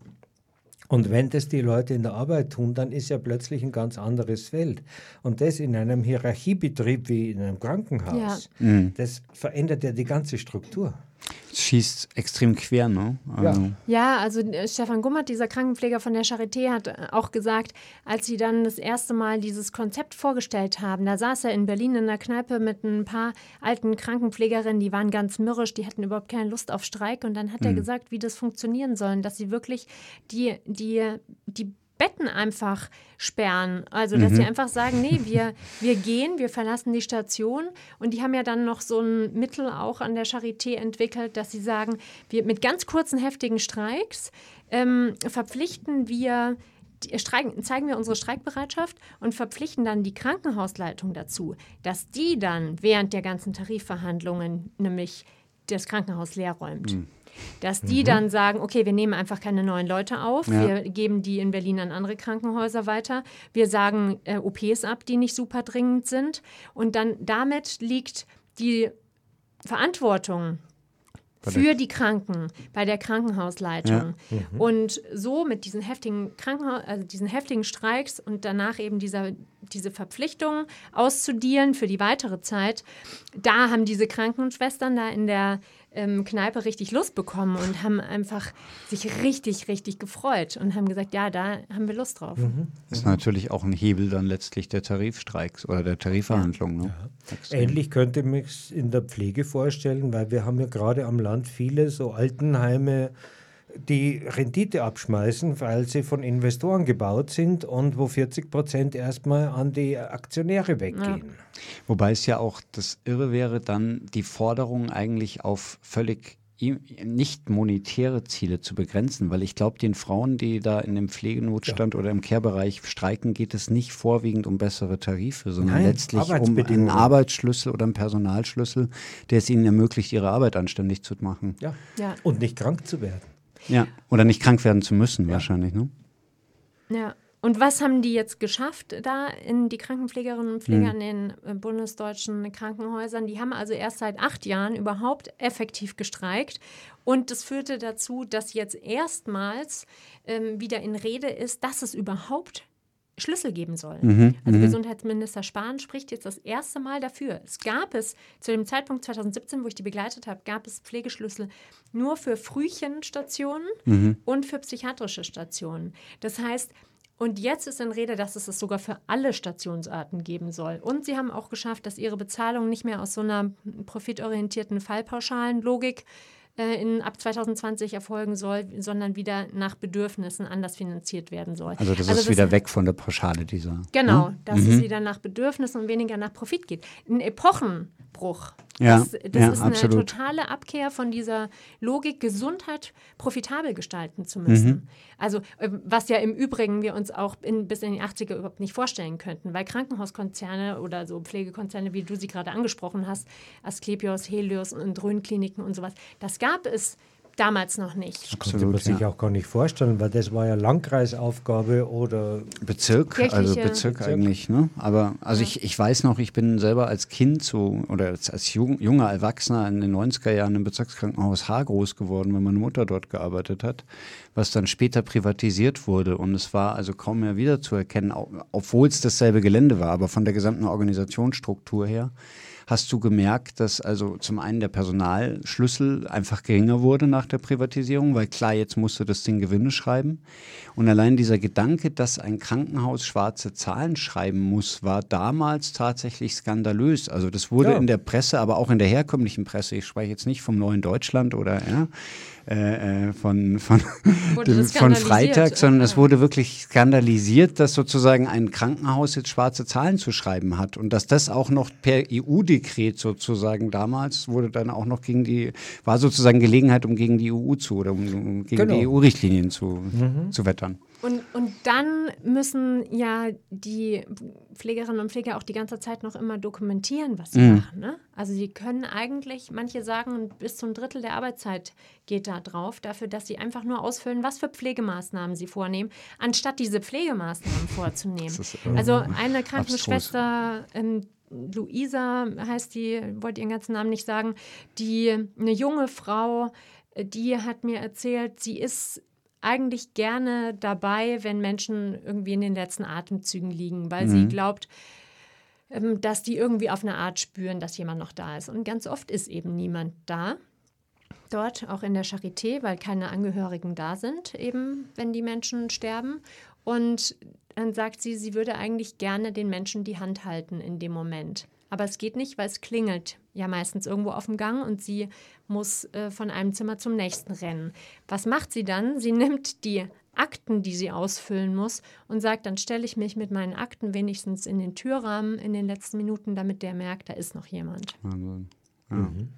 Und wenn das die Leute in der Arbeit tun, dann ist ja plötzlich ein ganz anderes Feld. Und das in einem Hierarchiebetrieb wie in einem Krankenhaus, Ja. Mhm. das verändert ja die ganze Struktur. Es schießt extrem quer, ne? Also, Ja, also äh, Stefan Gummert, dieser Krankenpfleger von der Charité, hat äh, auch gesagt, als sie dann das erste Mal dieses Konzept vorgestellt haben, da saß er in Berlin in der Kneipe mit ein paar alten Krankenpflegerinnen, die waren ganz mürrisch, die hatten überhaupt keine Lust auf Streik. Und dann hat er Mhm. gesagt, wie das funktionieren soll, dass sie wirklich die, die, die Betten einfach sperren. Also, dass Mhm. sie einfach sagen, nee, wir, wir gehen, wir verlassen die Station. Und die haben ja dann noch so ein Mittel auch an der Charité entwickelt, dass sie sagen, wir mit ganz kurzen, heftigen Streiks ähm, verpflichten wir, die, streiken, zeigen wir unsere Streikbereitschaft und verpflichten dann die Krankenhausleitung dazu, dass die dann während der ganzen Tarifverhandlungen nämlich das Krankenhaus leer räumt. Mhm. Dass die Mhm. dann sagen, okay, wir nehmen einfach keine neuen Leute auf, Ja. wir geben die in Berlin an andere Krankenhäuser weiter, wir sagen äh, O Ps ab, die nicht super dringend sind und dann damit liegt die Verantwortung Bei der- für die Kranken bei der Krankenhausleitung. Ja. Mhm. Und so mit diesen heftigen Krankenhaus, also diesen heftigen Streiks und danach eben dieser, diese Verpflichtung auszudielen für die weitere Zeit, da haben diese Krankenschwestern da in der ähm, Kneipe richtig Lust bekommen und haben einfach sich richtig, richtig gefreut und haben gesagt, ja, da haben wir Lust drauf. ist natürlich auch ein Hebel dann letztlich der Tarifstreiks oder der Tarifverhandlungen. Ne? Extrem. Ähnlich könnte ich mich in der Pflege vorstellen, weil wir haben ja gerade am Land viele so Altenheime, die Rendite abschmeißen, weil sie von Investoren gebaut sind und wo vierzig Prozent erstmal an die Aktionäre weggehen. Wobei es ja auch das Irre wäre, dann die Forderung eigentlich auf völlig i- nicht monetäre Ziele zu begrenzen, weil ich glaube, den Frauen, die da in dem Pflegenotstand oder im Care-Bereich streiken, geht es nicht vorwiegend um bessere Tarife, sondern Nein, letztlich um einen Arbeitsbedingungen. Arbeitsschlüssel oder einen Personalschlüssel, der es ihnen ermöglicht, ihre Arbeit anständig zu machen. Ja. Ja. Und nicht krank zu werden. Ja, oder nicht krank werden zu müssen, wahrscheinlich. Ne? Ja. Und was haben die jetzt geschafft da in die Krankenpflegerinnen und Pfleger Hm. in den äh, bundesdeutschen Krankenhäusern? Die haben also erst seit acht Jahren überhaupt effektiv gestreikt. Und das führte dazu, dass jetzt erstmals ähm, wieder in Rede ist, dass es überhaupt Schlüssel geben soll. Mhm, Also mhm. Gesundheitsminister Spahn spricht jetzt das erste Mal dafür. Es gab es zu dem Zeitpunkt zwanzig siebzehn, wo ich die begleitet habe, gab es Pflegeschlüssel nur für Frühchenstationen Mhm. und für psychiatrische Stationen. Das heißt, Und jetzt ist in Rede, dass es es sogar für alle Stationsarten geben soll. Und sie haben auch geschafft, dass ihre Bezahlung nicht mehr aus so einer profitorientierten Fallpauschalenlogik äh, in, ab zwanzig zwanzig erfolgen soll, sondern wieder nach Bedürfnissen anders finanziert werden soll. Also das also ist das wieder weg von der Pauschale dieser. Genau, ne? dass mhm. es wieder nach Bedürfnissen und weniger nach Profit geht. Ein Epochenbruch. Ja, das das ja, ist eine absolut. totale Abkehr von dieser Logik, Gesundheit profitabel gestalten zu müssen. Mhm. Also was ja im Übrigen wir uns auch in, bis in die achtziger überhaupt nicht vorstellen könnten, weil Krankenhauskonzerne oder so Pflegekonzerne, wie du sie gerade angesprochen hast, Asklepios, Helios und Rhön-Kliniken und sowas, das gab es damals noch nicht. Das konnte man sich ja. auch gar nicht vorstellen, weil das war ja Landkreisaufgabe oder Bezirk, also Bezirk, Bezirk eigentlich. Ne? Aber also ja. ich, ich weiß noch, ich bin selber als Kind so oder als, als jung, junger Erwachsener in den neunziger Jahren im Bezirkskrankenhaus Haar groß geworden, weil meine Mutter dort gearbeitet hat, was dann später privatisiert wurde. Und es war also kaum mehr wiederzuerkennen, obwohl es dasselbe Gelände war, aber von der gesamten Organisationsstruktur her. Hast du gemerkt, dass also zum einen der Personalschlüssel einfach geringer wurde nach der Privatisierung, weil klar, jetzt musste das Ding Gewinne schreiben. Und allein dieser Gedanke, dass ein Krankenhaus schwarze Zahlen schreiben muss, war damals tatsächlich skandalös. Also das wurde ja. in der Presse, aber auch in der herkömmlichen Presse, ich spreche jetzt nicht vom Neuen Deutschland oder ja, äh, von, von, dem, von Freitag, sondern es wurde wirklich skandalisiert, dass sozusagen ein Krankenhaus jetzt schwarze Zahlen zu schreiben hat und dass das auch noch per E U-Dekret sozusagen damals wurde dann auch noch gegen die, war sozusagen Gelegenheit, um gegen die E U zu oder um, um gegen genau. die E U-Richtlinien zu, mhm. zu wettern. Und, und dann müssen ja die Pflegerinnen und Pfleger auch die ganze Zeit noch immer dokumentieren, was sie mhm. machen. Ne? Also sie können eigentlich, manche sagen, bis zum Drittel der Arbeitszeit geht da drauf, dafür, dass sie einfach nur ausfüllen, was für Pflegemaßnahmen sie vornehmen, anstatt diese Pflegemaßnahmen vorzunehmen. Ist, äh, also eine Krankenschwester, ähm, Luisa heißt die, wollte ihren ganzen Namen nicht sagen, die, eine junge Frau, die hat mir erzählt, sie ist eigentlich gerne dabei, wenn Menschen irgendwie in den letzten Atemzügen liegen, weil mhm. sie glaubt, dass die irgendwie auf eine Art spüren, dass jemand noch da ist. Und ganz oft ist eben niemand da. Dort, auch in der Charité, weil keine Angehörigen da sind, eben wenn die Menschen sterben. Und dann sagt sie, sie würde eigentlich gerne den Menschen die Hand halten in dem Moment. Aber es geht nicht, weil es klingelt ja meistens irgendwo auf dem Gang und sie muss äh, von einem Zimmer zum nächsten rennen. Was macht sie dann? Sie nimmt die Akten, die sie ausfüllen muss und sagt, dann stelle ich mich mit meinen Akten wenigstens in den Türrahmen in den letzten Minuten, damit der merkt, da ist noch jemand. Wahnsinn. Ja. Mhm.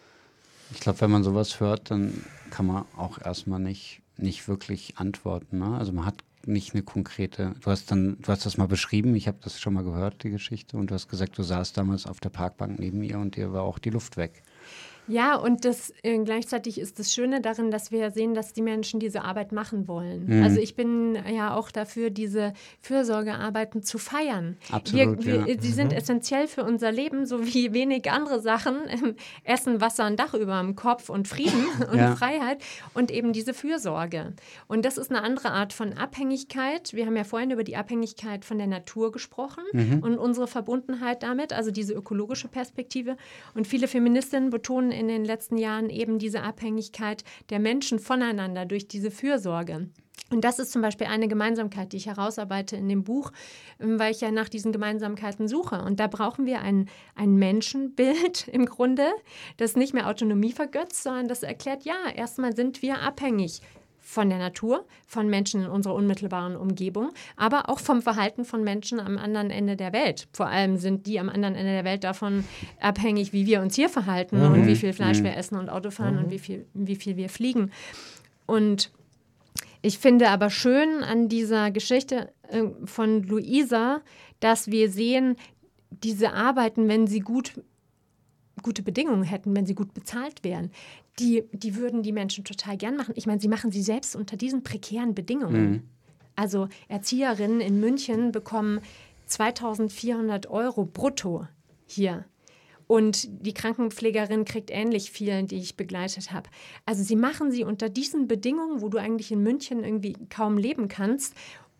Ich glaube, wenn man sowas hört, dann kann man auch erstmal nicht, nicht wirklich antworten. Ne? Also man hat nicht eine konkrete, du hast dann, du hast das mal beschrieben, ich habe das schon mal gehört, die Geschichte, und du hast gesagt, du saßt damals auf der Parkbank neben ihr und dir war auch die Luft weg. Ja, und das äh, gleichzeitig ist das Schöne darin, dass wir sehen, dass die Menschen diese Arbeit machen wollen. Mhm. Also ich bin ja auch dafür, diese Fürsorgearbeiten zu feiern. Absolut, wir, wir, ja. Sie sind essentiell für unser Leben, so wie wenig andere Sachen. Essen, Wasser, ein Dach über dem Kopf und Frieden und ja. Freiheit und eben diese Fürsorge. Und das ist eine andere Art von Abhängigkeit. Wir haben ja vorhin über die Abhängigkeit von der Natur gesprochen mhm. und unsere Verbundenheit damit, also diese ökologische Perspektive. Und viele Feministinnen betonen in den letzten Jahren eben diese Abhängigkeit der Menschen voneinander durch diese Fürsorge. Und das ist zum Beispiel eine Gemeinsamkeit, die ich herausarbeite in dem Buch, weil ich ja nach diesen Gemeinsamkeiten suche. Und da brauchen wir ein, ein Menschenbild im Grunde, das nicht mehr Autonomie vergötzt, sondern das erklärt, ja, erstmal sind wir abhängig von der Natur, von Menschen in unserer unmittelbaren Umgebung, aber auch vom Verhalten von Menschen am anderen Ende der Welt. Vor allem sind die am anderen Ende der Welt davon abhängig, wie wir uns hier verhalten mhm. und wie viel Fleisch mhm. wir essen und Auto fahren mhm. und wie viel, wie viel wir fliegen. Und ich finde aber schön an dieser Geschichte äh, von Luisa, dass wir sehen, diese Arbeiten, wenn sie gut gute Bedingungen hätten, wenn sie gut bezahlt wären, die, die würden die Menschen total gern machen. Ich meine, sie machen sie selbst unter diesen prekären Bedingungen. Mhm. Also Erzieherinnen in München bekommen zweitausendvierhundert Euro brutto hier. Und die Krankenpflegerin kriegt ähnlich viel, die ich begleitet habe. Also sie machen sie unter diesen Bedingungen, wo du eigentlich in München irgendwie kaum leben kannst.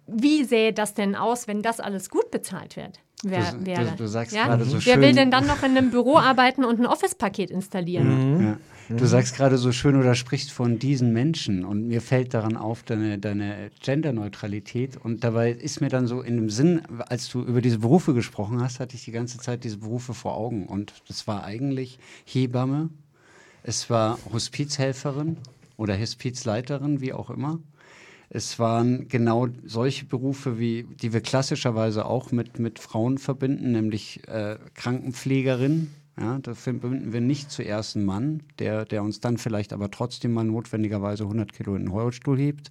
wie sähe das denn aus, wenn das alles gut bezahlt wird? Wer, du, wäre, du, du sagst ja? gerade so Wer schön. will denn dann noch in einem Büro arbeiten und ein Office-Paket installieren? Mhm. Ja. Du sagst gerade so schön oder sprichst von diesen Menschen und mir fällt daran auf deine, deine Genderneutralität und dabei ist mir dann so in dem Sinn, als du über diese Berufe gesprochen hast, hatte ich die ganze Zeit diese Berufe vor Augen und das war eigentlich Hebamme, es war Hospizhelferin oder Hospizleiterin, wie auch immer. Es waren genau solche Berufe, wie, die wir klassischerweise auch mit, mit Frauen verbinden, nämlich äh, Krankenpflegerin. Ja, da verbinden wir nicht zuerst einen Mann, der, der uns dann vielleicht aber trotzdem mal notwendigerweise hundert Kilo in den Rollstuhl hebt.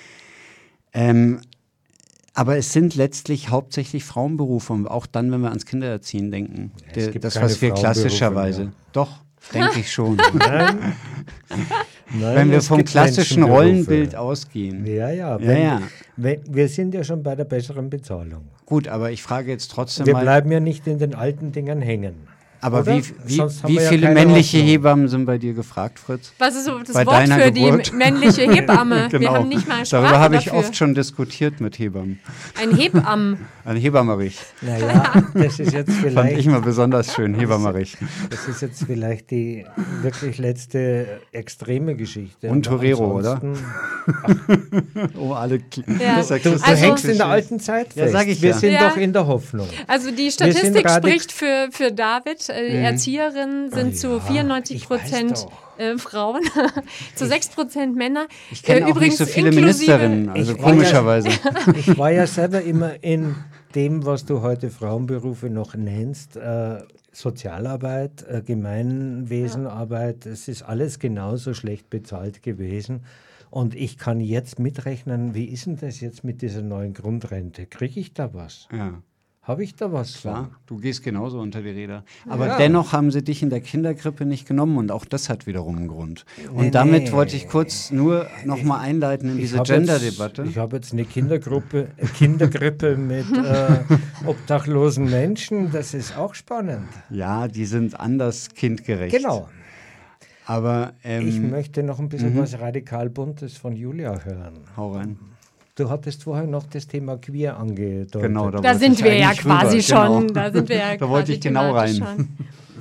Ähm, aber es sind letztlich hauptsächlich Frauenberufe, und auch dann, wenn wir ans Kindererziehen denken. Ja, Der, es gibt das, keine was wir klassischerweise... mehr. Doch, denke ich schon. Nein. Nein, wenn wir es vom gibt klassischen Menschenberufe. Rollenbild ausgehen. Ja, ja. ja, Wenn, ja. Wenn, wir sind ja schon bei der besseren Bezahlung. Gut, aber ich frage jetzt trotzdem Wir mal... bleiben ja nicht in den alten Dingern hängen. Aber Oder? wie, wie, Sonst haben wie wir ja viele keine männliche Hoffnung. Hebammen sind bei dir gefragt, Fritz? Was ist so das Bei Wort deiner für Geburt? die männliche Hebamme? Genau. Wir haben nicht mal eine Sprache Darüber habe ich dafür. oft schon diskutiert mit Hebammen. Ein Hebammen. Ein Hebammerich. Naja, das ist jetzt Fand vielleicht... ich mal besonders schön, Hebammerich. Das ist jetzt vielleicht die wirklich letzte extreme Geschichte. Und Aber Torero, oder? ansonsten- Oh, alle Kl- Ja. Du, du Also- hängst in der alten Zeit fest. Ja, sag ich Wir ja. sind Ja. doch in der Hoffnung. Also die Wir sind Statistik radik- spricht für, für David. Äh, Mhm. Erzieherinnen sind Ah, zu ja, vierundneunzig ich weiß Prozent doch. äh, Frauen, zu sechs Prozent Männer. Ich kenne Äh, auch übrigens nicht so viele inklusive- Ministerinnen, also Ich war ja- komischerweise. Ich war ja selber immer in dem, was du heute Frauenberufe noch nennst, äh, Sozialarbeit, äh, Gemeinwesenarbeit, es ist alles genauso schlecht bezahlt gewesen. Und ich kann jetzt mitrechnen, wie ist denn das jetzt mit dieser neuen Grundrente? Kriege ich da was? Ja. Habe ich da was? Klar, von? du gehst genauso unter die Räder. Aber Ja. dennoch haben sie dich in der Kinderkrippe nicht genommen und auch das hat wiederum einen Grund. Und Nee, damit nee. wollte ich kurz nur noch mal einleiten in Ich diese hab Gender-Debatte. Jetzt, ich habe jetzt eine Kindergruppe, äh, Kindergrippe mit äh, obdachlosen Menschen, das ist auch spannend. Ja, die sind anders kindgerecht. Genau. Aber ähm, Ich möchte noch ein bisschen mhm. was radikal Buntes von Julia hören. hau rein. Du hattest vorher noch das Thema Queer angedeutet. Genau, Da wollte sind ich wir ja eigentlich quasi rüber, schon. genau. Da sind wir ja Da wollte quasi ich genau rein. thematisch schon.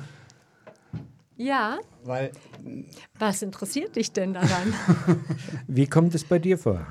Ja, Weil was interessiert dich denn daran? Wie kommt es bei dir vor?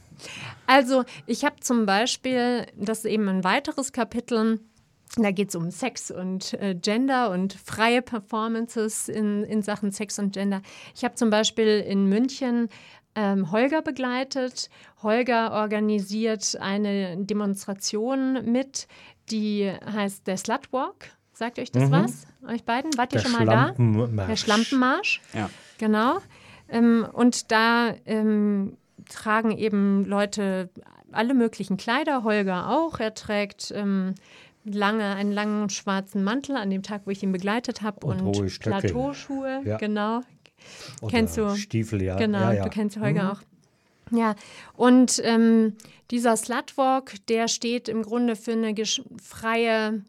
Also, ich habe zum Beispiel, das ist eben ein weiteres Kapitel, da geht es um Sex und äh, Gender und freie Performances in, in Sachen Sex und Gender. Ich habe zum Beispiel in München ähm, Holger begleitet. Holger organisiert eine Demonstration mit, die heißt der Slutwalk. Sagt euch das Mhm. was? Euch beiden? Wart ihr Der schon mal da? Schlampenmarsch. Der Schlampenmarsch. Ja. Genau. Ähm, und da ähm, tragen eben Leute alle möglichen Kleider, Holger auch. Er trägt ähm, lange, einen langen schwarzen Mantel an dem Tag, wo ich ihn begleitet habe Und und, hohe Stöcke. Plateauschuhe. Ja. Genau. Oder Kennst du? Stiefel, ja. Genau, ja, ja. du kennst Holger Mhm. auch. Ja, und ähm, dieser Slutwalk, der steht im Grunde für eine gesch- freie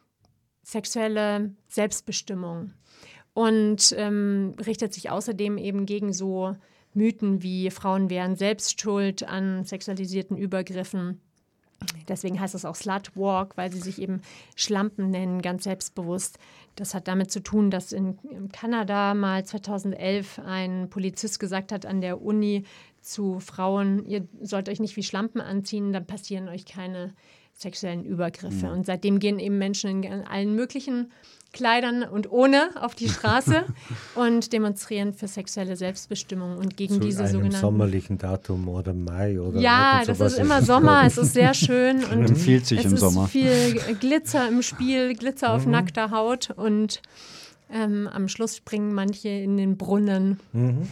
sexuelle Selbstbestimmung und ähm, richtet sich außerdem eben gegen so Mythen wie Frauen wären selbst schuld an sexualisierten Übergriffen. Deswegen heißt es auch Slutwalk, weil sie sich eben Schlampen nennen, ganz selbstbewusst. Das hat damit zu tun, dass in, in Kanada mal zweitausendelf ein Polizist gesagt hat an der Uni zu Frauen, ihr sollt euch nicht wie Schlampen anziehen, dann passieren euch keine sexuellen Übergriffe. Mhm. Und seitdem gehen eben Menschen in allen möglichen Kleidern und ohne auf die Straße und demonstrieren für sexuelle Selbstbestimmung und gegen Zu diese einem sogenannten... sommerlichen Datum oder Mai oder Ja, irgend das sowas ist immer Sommer, es ist sehr schön und Empfiehlt sich es im ist Sommer. viel Glitzer im Spiel, Glitzer auf Mhm. nackter Haut und ähm, am Schluss springen manche in den Brunnen. Mhm.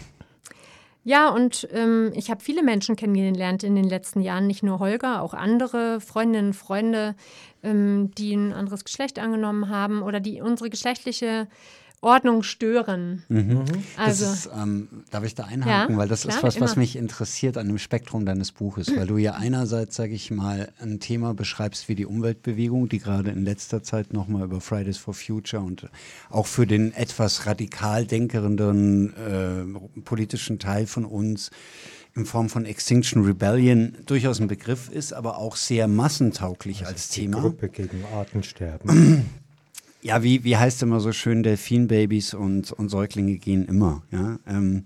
Ja, und ähm, ich habe viele Menschen kennengelernt in den letzten Jahren, nicht nur Holger, auch andere Freundinnen und Freunde, ähm, die ein anderes Geschlecht angenommen haben oder die unsere geschlechtliche Ordnung stören. Mhm. Also, das ist, ähm, darf ich da einhaken? Ja, weil das klar, ist was, was immer. mich interessiert an dem Spektrum deines Buches, weil du ja einerseits, sage ich mal, ein Thema beschreibst wie die Umweltbewegung, die gerade in letzter Zeit nochmal über Fridays for Future und auch für den etwas radikal denkenden äh, politischen Teil von uns in Form von Extinction Rebellion durchaus ein Begriff ist, aber auch sehr massentauglich also als die Thema. Gruppe gegen Artensterben. Ja, wie, wie heißt immer so schön, Delfinbabys und, und Säuglinge gehen immer. Ja? Ähm,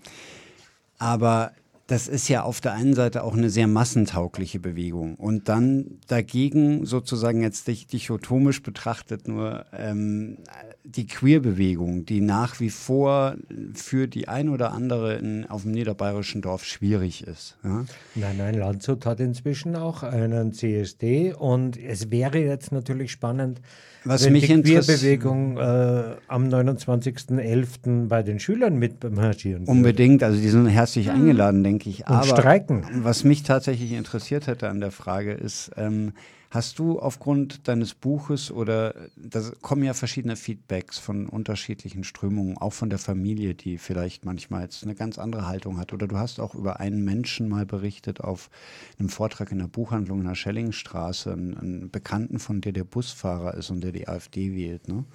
aber das ist ja auf der einen Seite auch eine sehr massentaugliche Bewegung. Und dann dagegen sozusagen jetzt dichotomisch betrachtet nur ähm, die Queer-Bewegung, die nach wie vor für die ein oder andere in, auf dem niederbayerischen Dorf schwierig ist. Ja? Nein, nein, Landshut hat inzwischen auch einen C S D und es wäre jetzt natürlich spannend, Was wenn mich die Queer-Bewegung äh, am neunundzwanzigsten elften bei den Schülern mitmarschieren würde. Unbedingt, also die sind herzlich eingeladen, denke ich. Und Aber streiken. Was mich tatsächlich interessiert hätte an der Frage ist, ähm, hast du aufgrund deines Buches oder, da kommen ja verschiedene Feedbacks von unterschiedlichen Strömungen, auch von der Familie, die vielleicht manchmal jetzt eine ganz andere Haltung hat, oder du hast auch über einen Menschen mal berichtet auf einem Vortrag in der Buchhandlung in der Schellingstraße, einen, einen Bekannten von dir, der Busfahrer ist und der die AfD wählt, ne?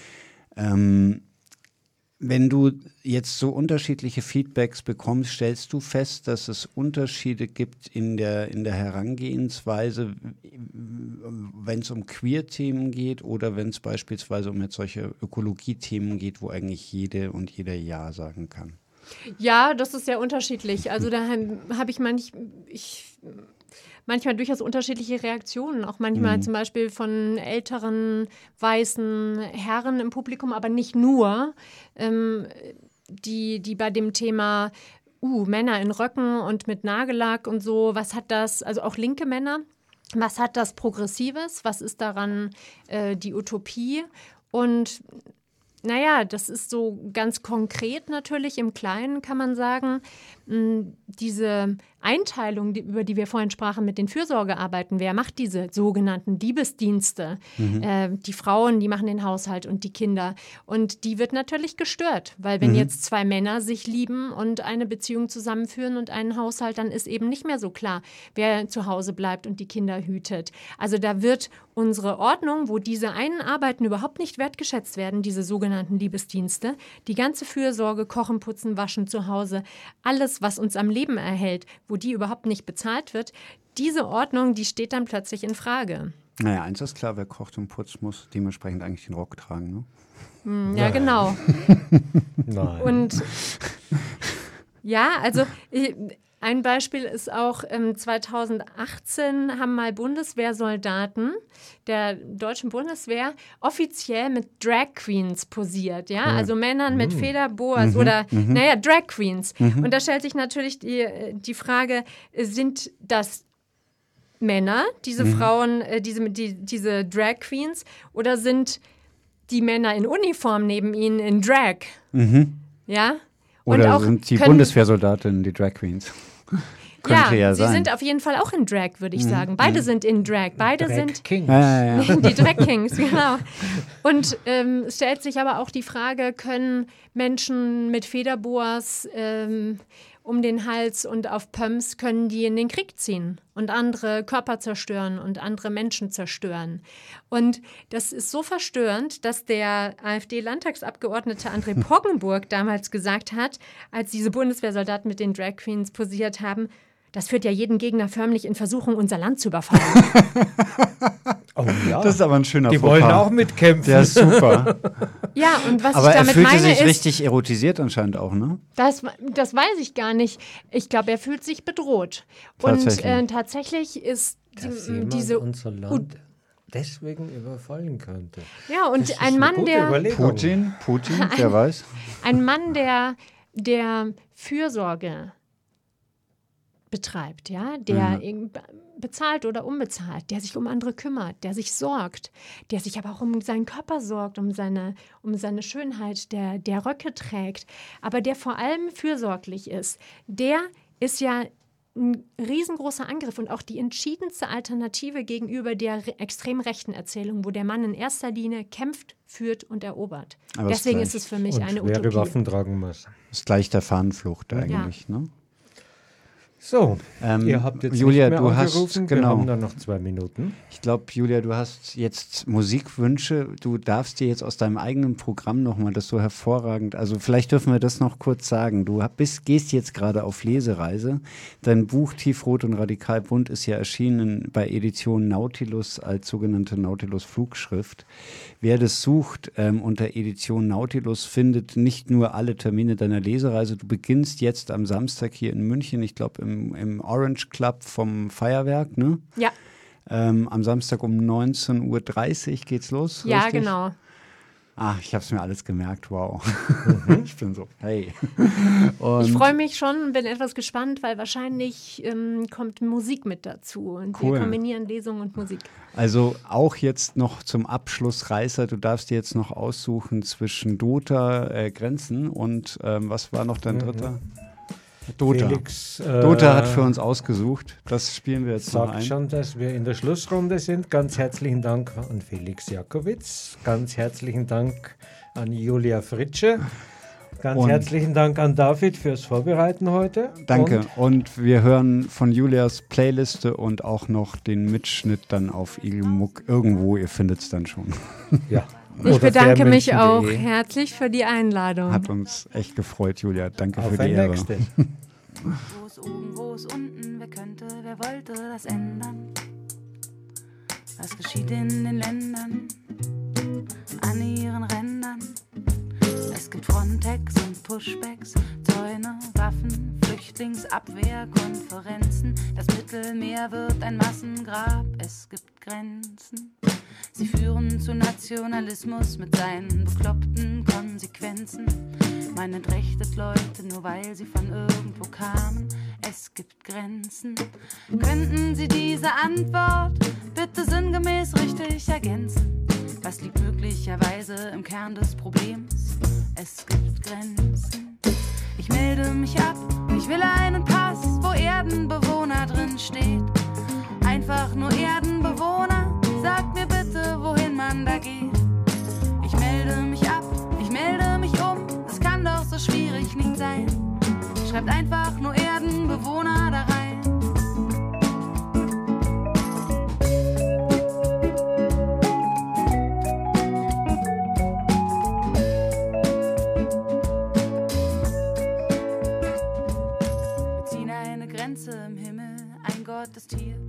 Ähm, Wenn du jetzt so unterschiedliche Feedbacks bekommst, stellst du fest, dass es Unterschiede gibt in der, in der Herangehensweise, wenn es um Queer-Themen geht oder wenn es beispielsweise um jetzt solche Ökologie-Themen geht, wo eigentlich jede und jeder Ja sagen kann? Ja, das ist sehr unterschiedlich. Also da habe ich, manch, ich manchmal durchaus unterschiedliche Reaktionen, auch manchmal mhm. zum Beispiel von älteren weißen Herren im Publikum, aber nicht nur, ähm, die, die bei dem Thema uh, Männer in Röcken und mit Nagellack und so, was hat das, also auch linke Männer, was hat das Progressives, was ist daran äh, die Utopie? Und naja, das ist so ganz konkret natürlich, im Kleinen kann man sagen, mh, diese Einteilung, die, über die wir vorhin sprachen, mit den Fürsorgearbeiten, wer macht diese sogenannten Liebesdienste? Mhm. Äh, die Frauen, die machen den Haushalt und die Kinder. Und die wird natürlich gestört, weil wenn mhm. jetzt zwei Männer sich lieben und eine Beziehung zusammenführen und einen Haushalt, dann ist eben nicht mehr so klar, wer zu Hause bleibt und die Kinder hütet. Also da wird unsere Ordnung, wo diese einen Arbeiten überhaupt nicht wertgeschätzt werden, diese sogenannten Liebesdienste, die ganze Fürsorge, Kochen, Putzen, Waschen zu Hause, alles, was uns am Leben erhält, wo die überhaupt nicht bezahlt wird, diese Ordnung, die steht dann plötzlich in Frage. Naja, eins ist klar, wer kocht und putzt, muss dementsprechend eigentlich den Rock tragen, ne? Hm, ja, genau. Nein. Und ja, also ich, ein Beispiel ist auch, ähm, zweitausendachtzehn haben mal Bundeswehrsoldaten der deutschen Bundeswehr offiziell mit Drag Queens posiert, ja, also Männern mit Federboas mhm. oder, mhm. naja, Drag Queens. Mhm. Und da stellt sich natürlich die, die Frage, sind das Männer, diese mhm. Frauen, äh, diese, die, diese Drag Queens, oder sind die Männer in Uniform neben ihnen in Drag? Mhm. Ja? Und oder auch sind die können, Bundeswehrsoldatinnen die Drag Queens? Ja, ja sie sein. sind auf jeden Fall auch in Drag, würde ich mhm. sagen. Beide mhm. sind in Drag. Beide Drag sind Kings. Ja, ja, ja. die Drag Kings, genau. Und ähm, es stellt sich aber auch die Frage, können Menschen mit Federboas ähm, um den Hals und auf Pumps, können die in den Krieg ziehen und andere Körper zerstören und andere Menschen zerstören. Und das ist so verstörend, dass der AfD-Landtagsabgeordnete André Poggenburg damals gesagt hat, als diese Bundeswehrsoldaten mit den Drag Queens posiert haben, das führt ja jeden Gegner förmlich in Versuchung, unser Land zu überfallen. Oh ja. Das ist aber ein schöner Die Vorfall. wollen auch mitkämpfen. Der ist super. Ja, und was aber ich damit er fühlte meine sich ist, richtig erotisiert anscheinend auch, ne? Das, das weiß ich gar nicht. Ich glaube, er fühlt sich bedroht. Und Tatsächlich, äh, tatsächlich ist Dass die, jemand diese unser Land deswegen überfallen könnte. Ja, und Das ist ein eine Mann, gute der Überlegung. Putin, Putin, wer weiß. ein Mann, der, der Fürsorge betreibt, ja, der mhm. bezahlt oder unbezahlt, der sich um andere kümmert, der sich sorgt, der sich aber auch um seinen Körper sorgt, um seine, um seine Schönheit, der, der Röcke trägt, aber der vor allem fürsorglich ist, der ist ja ein riesengroßer Angriff und auch die entschiedenste Alternative gegenüber der extrem rechten Erzählung, wo der Mann in erster Linie kämpft, führt und erobert. Aber Deswegen ist ist es für mich und eine schwere Utopie. Waffen tragen muss. Das ist gleich der Fahnenflucht eigentlich, Ja. ne? So, ähm, ihr habt jetzt Julia, nicht mehr du angerufen, hast, genau. wir haben dann noch zwei Minuten. Ich glaube, Julia, du hast jetzt Musikwünsche. Du darfst dir jetzt aus deinem eigenen Programm nochmal, das so hervorragend, also vielleicht dürfen wir das noch kurz sagen. Du bist, gehst jetzt gerade auf Lesereise. Dein Buch Tiefrot und Radikal Bunt ist ja erschienen bei Edition Nautilus als sogenannte Nautilus-Flugschrift. Wer das sucht ähm, unter Edition Nautilus, findet nicht nur alle Termine deiner Lesereise. Du beginnst jetzt am Samstag hier in München, ich glaube im im Orange Club vom Feuerwerk, ne? Ja. Ähm, am Samstag um neunzehn Uhr dreißig geht's los, Ja, richtig? genau. Ah, ich habe es mir alles gemerkt, wow. Mhm. Ich bin so, hey. Und ich freue mich schon, bin etwas gespannt, weil wahrscheinlich ähm, kommt Musik mit dazu und cool. wir kombinieren Lesung und Musik. Also auch jetzt noch zum Abschluss, Reißer, du darfst dir jetzt noch aussuchen zwischen Dota, äh, Grenzen und ähm, was war noch dein dritter? Mhm. Dota. Felix, äh, Dota hat für uns ausgesucht. Das spielen wir jetzt noch sagt ein. schon, dass wir in der Schlussrunde sind. Ganz herzlichen Dank an Felix Jakowitz. Ganz herzlichen Dank an Julia Fritsche. Ganz Und herzlichen Dank an David fürs Vorbereiten heute. Danke. Und, und wir hören von Julias Playliste und auch noch den Mitschnitt dann auf Igelmuck irgendwo. Ihr findet es dann schon. Ja. Ich bedanke mich auch herzlich für die Einladung. Hat uns echt gefreut, Julia. Danke Auf für die ein Ehre. nächstes. Wo ist oben, wo ist unten, wer könnte, wer wollte das ändern? Was geschieht in den Ländern, an ihren Rändern? Es gibt Frontex und Pushbacks, Zäune, Waffen, Flüchtlingsabwehr, Konferenzen. Das Mittelmeer wird ein Massengrab, es gibt Grenzen. Sie führen zu Nationalismus mit seinen bekloppten Konsequenzen. Man entrechtet Leute, nur weil sie von irgendwo kamen. Es gibt Grenzen. Könnten Sie diese Antwort bitte sinngemäß richtig ergänzen? Was liegt möglicherweise im Kern des Problems? Es gibt Grenzen. Ich melde mich ab, ich will einen Pass, wo Erdenbewohner drin steht. Einfach nur Erdenbewohner, sagt mir bitte, wohin man da geht. Ich melde mich ab, ich melde mich um, es kann doch so schwierig nicht sein. Schreibt einfach nur Erdenbewohner da rein. Wir ziehen eine Grenze im Himmel, ein Gott ist hier.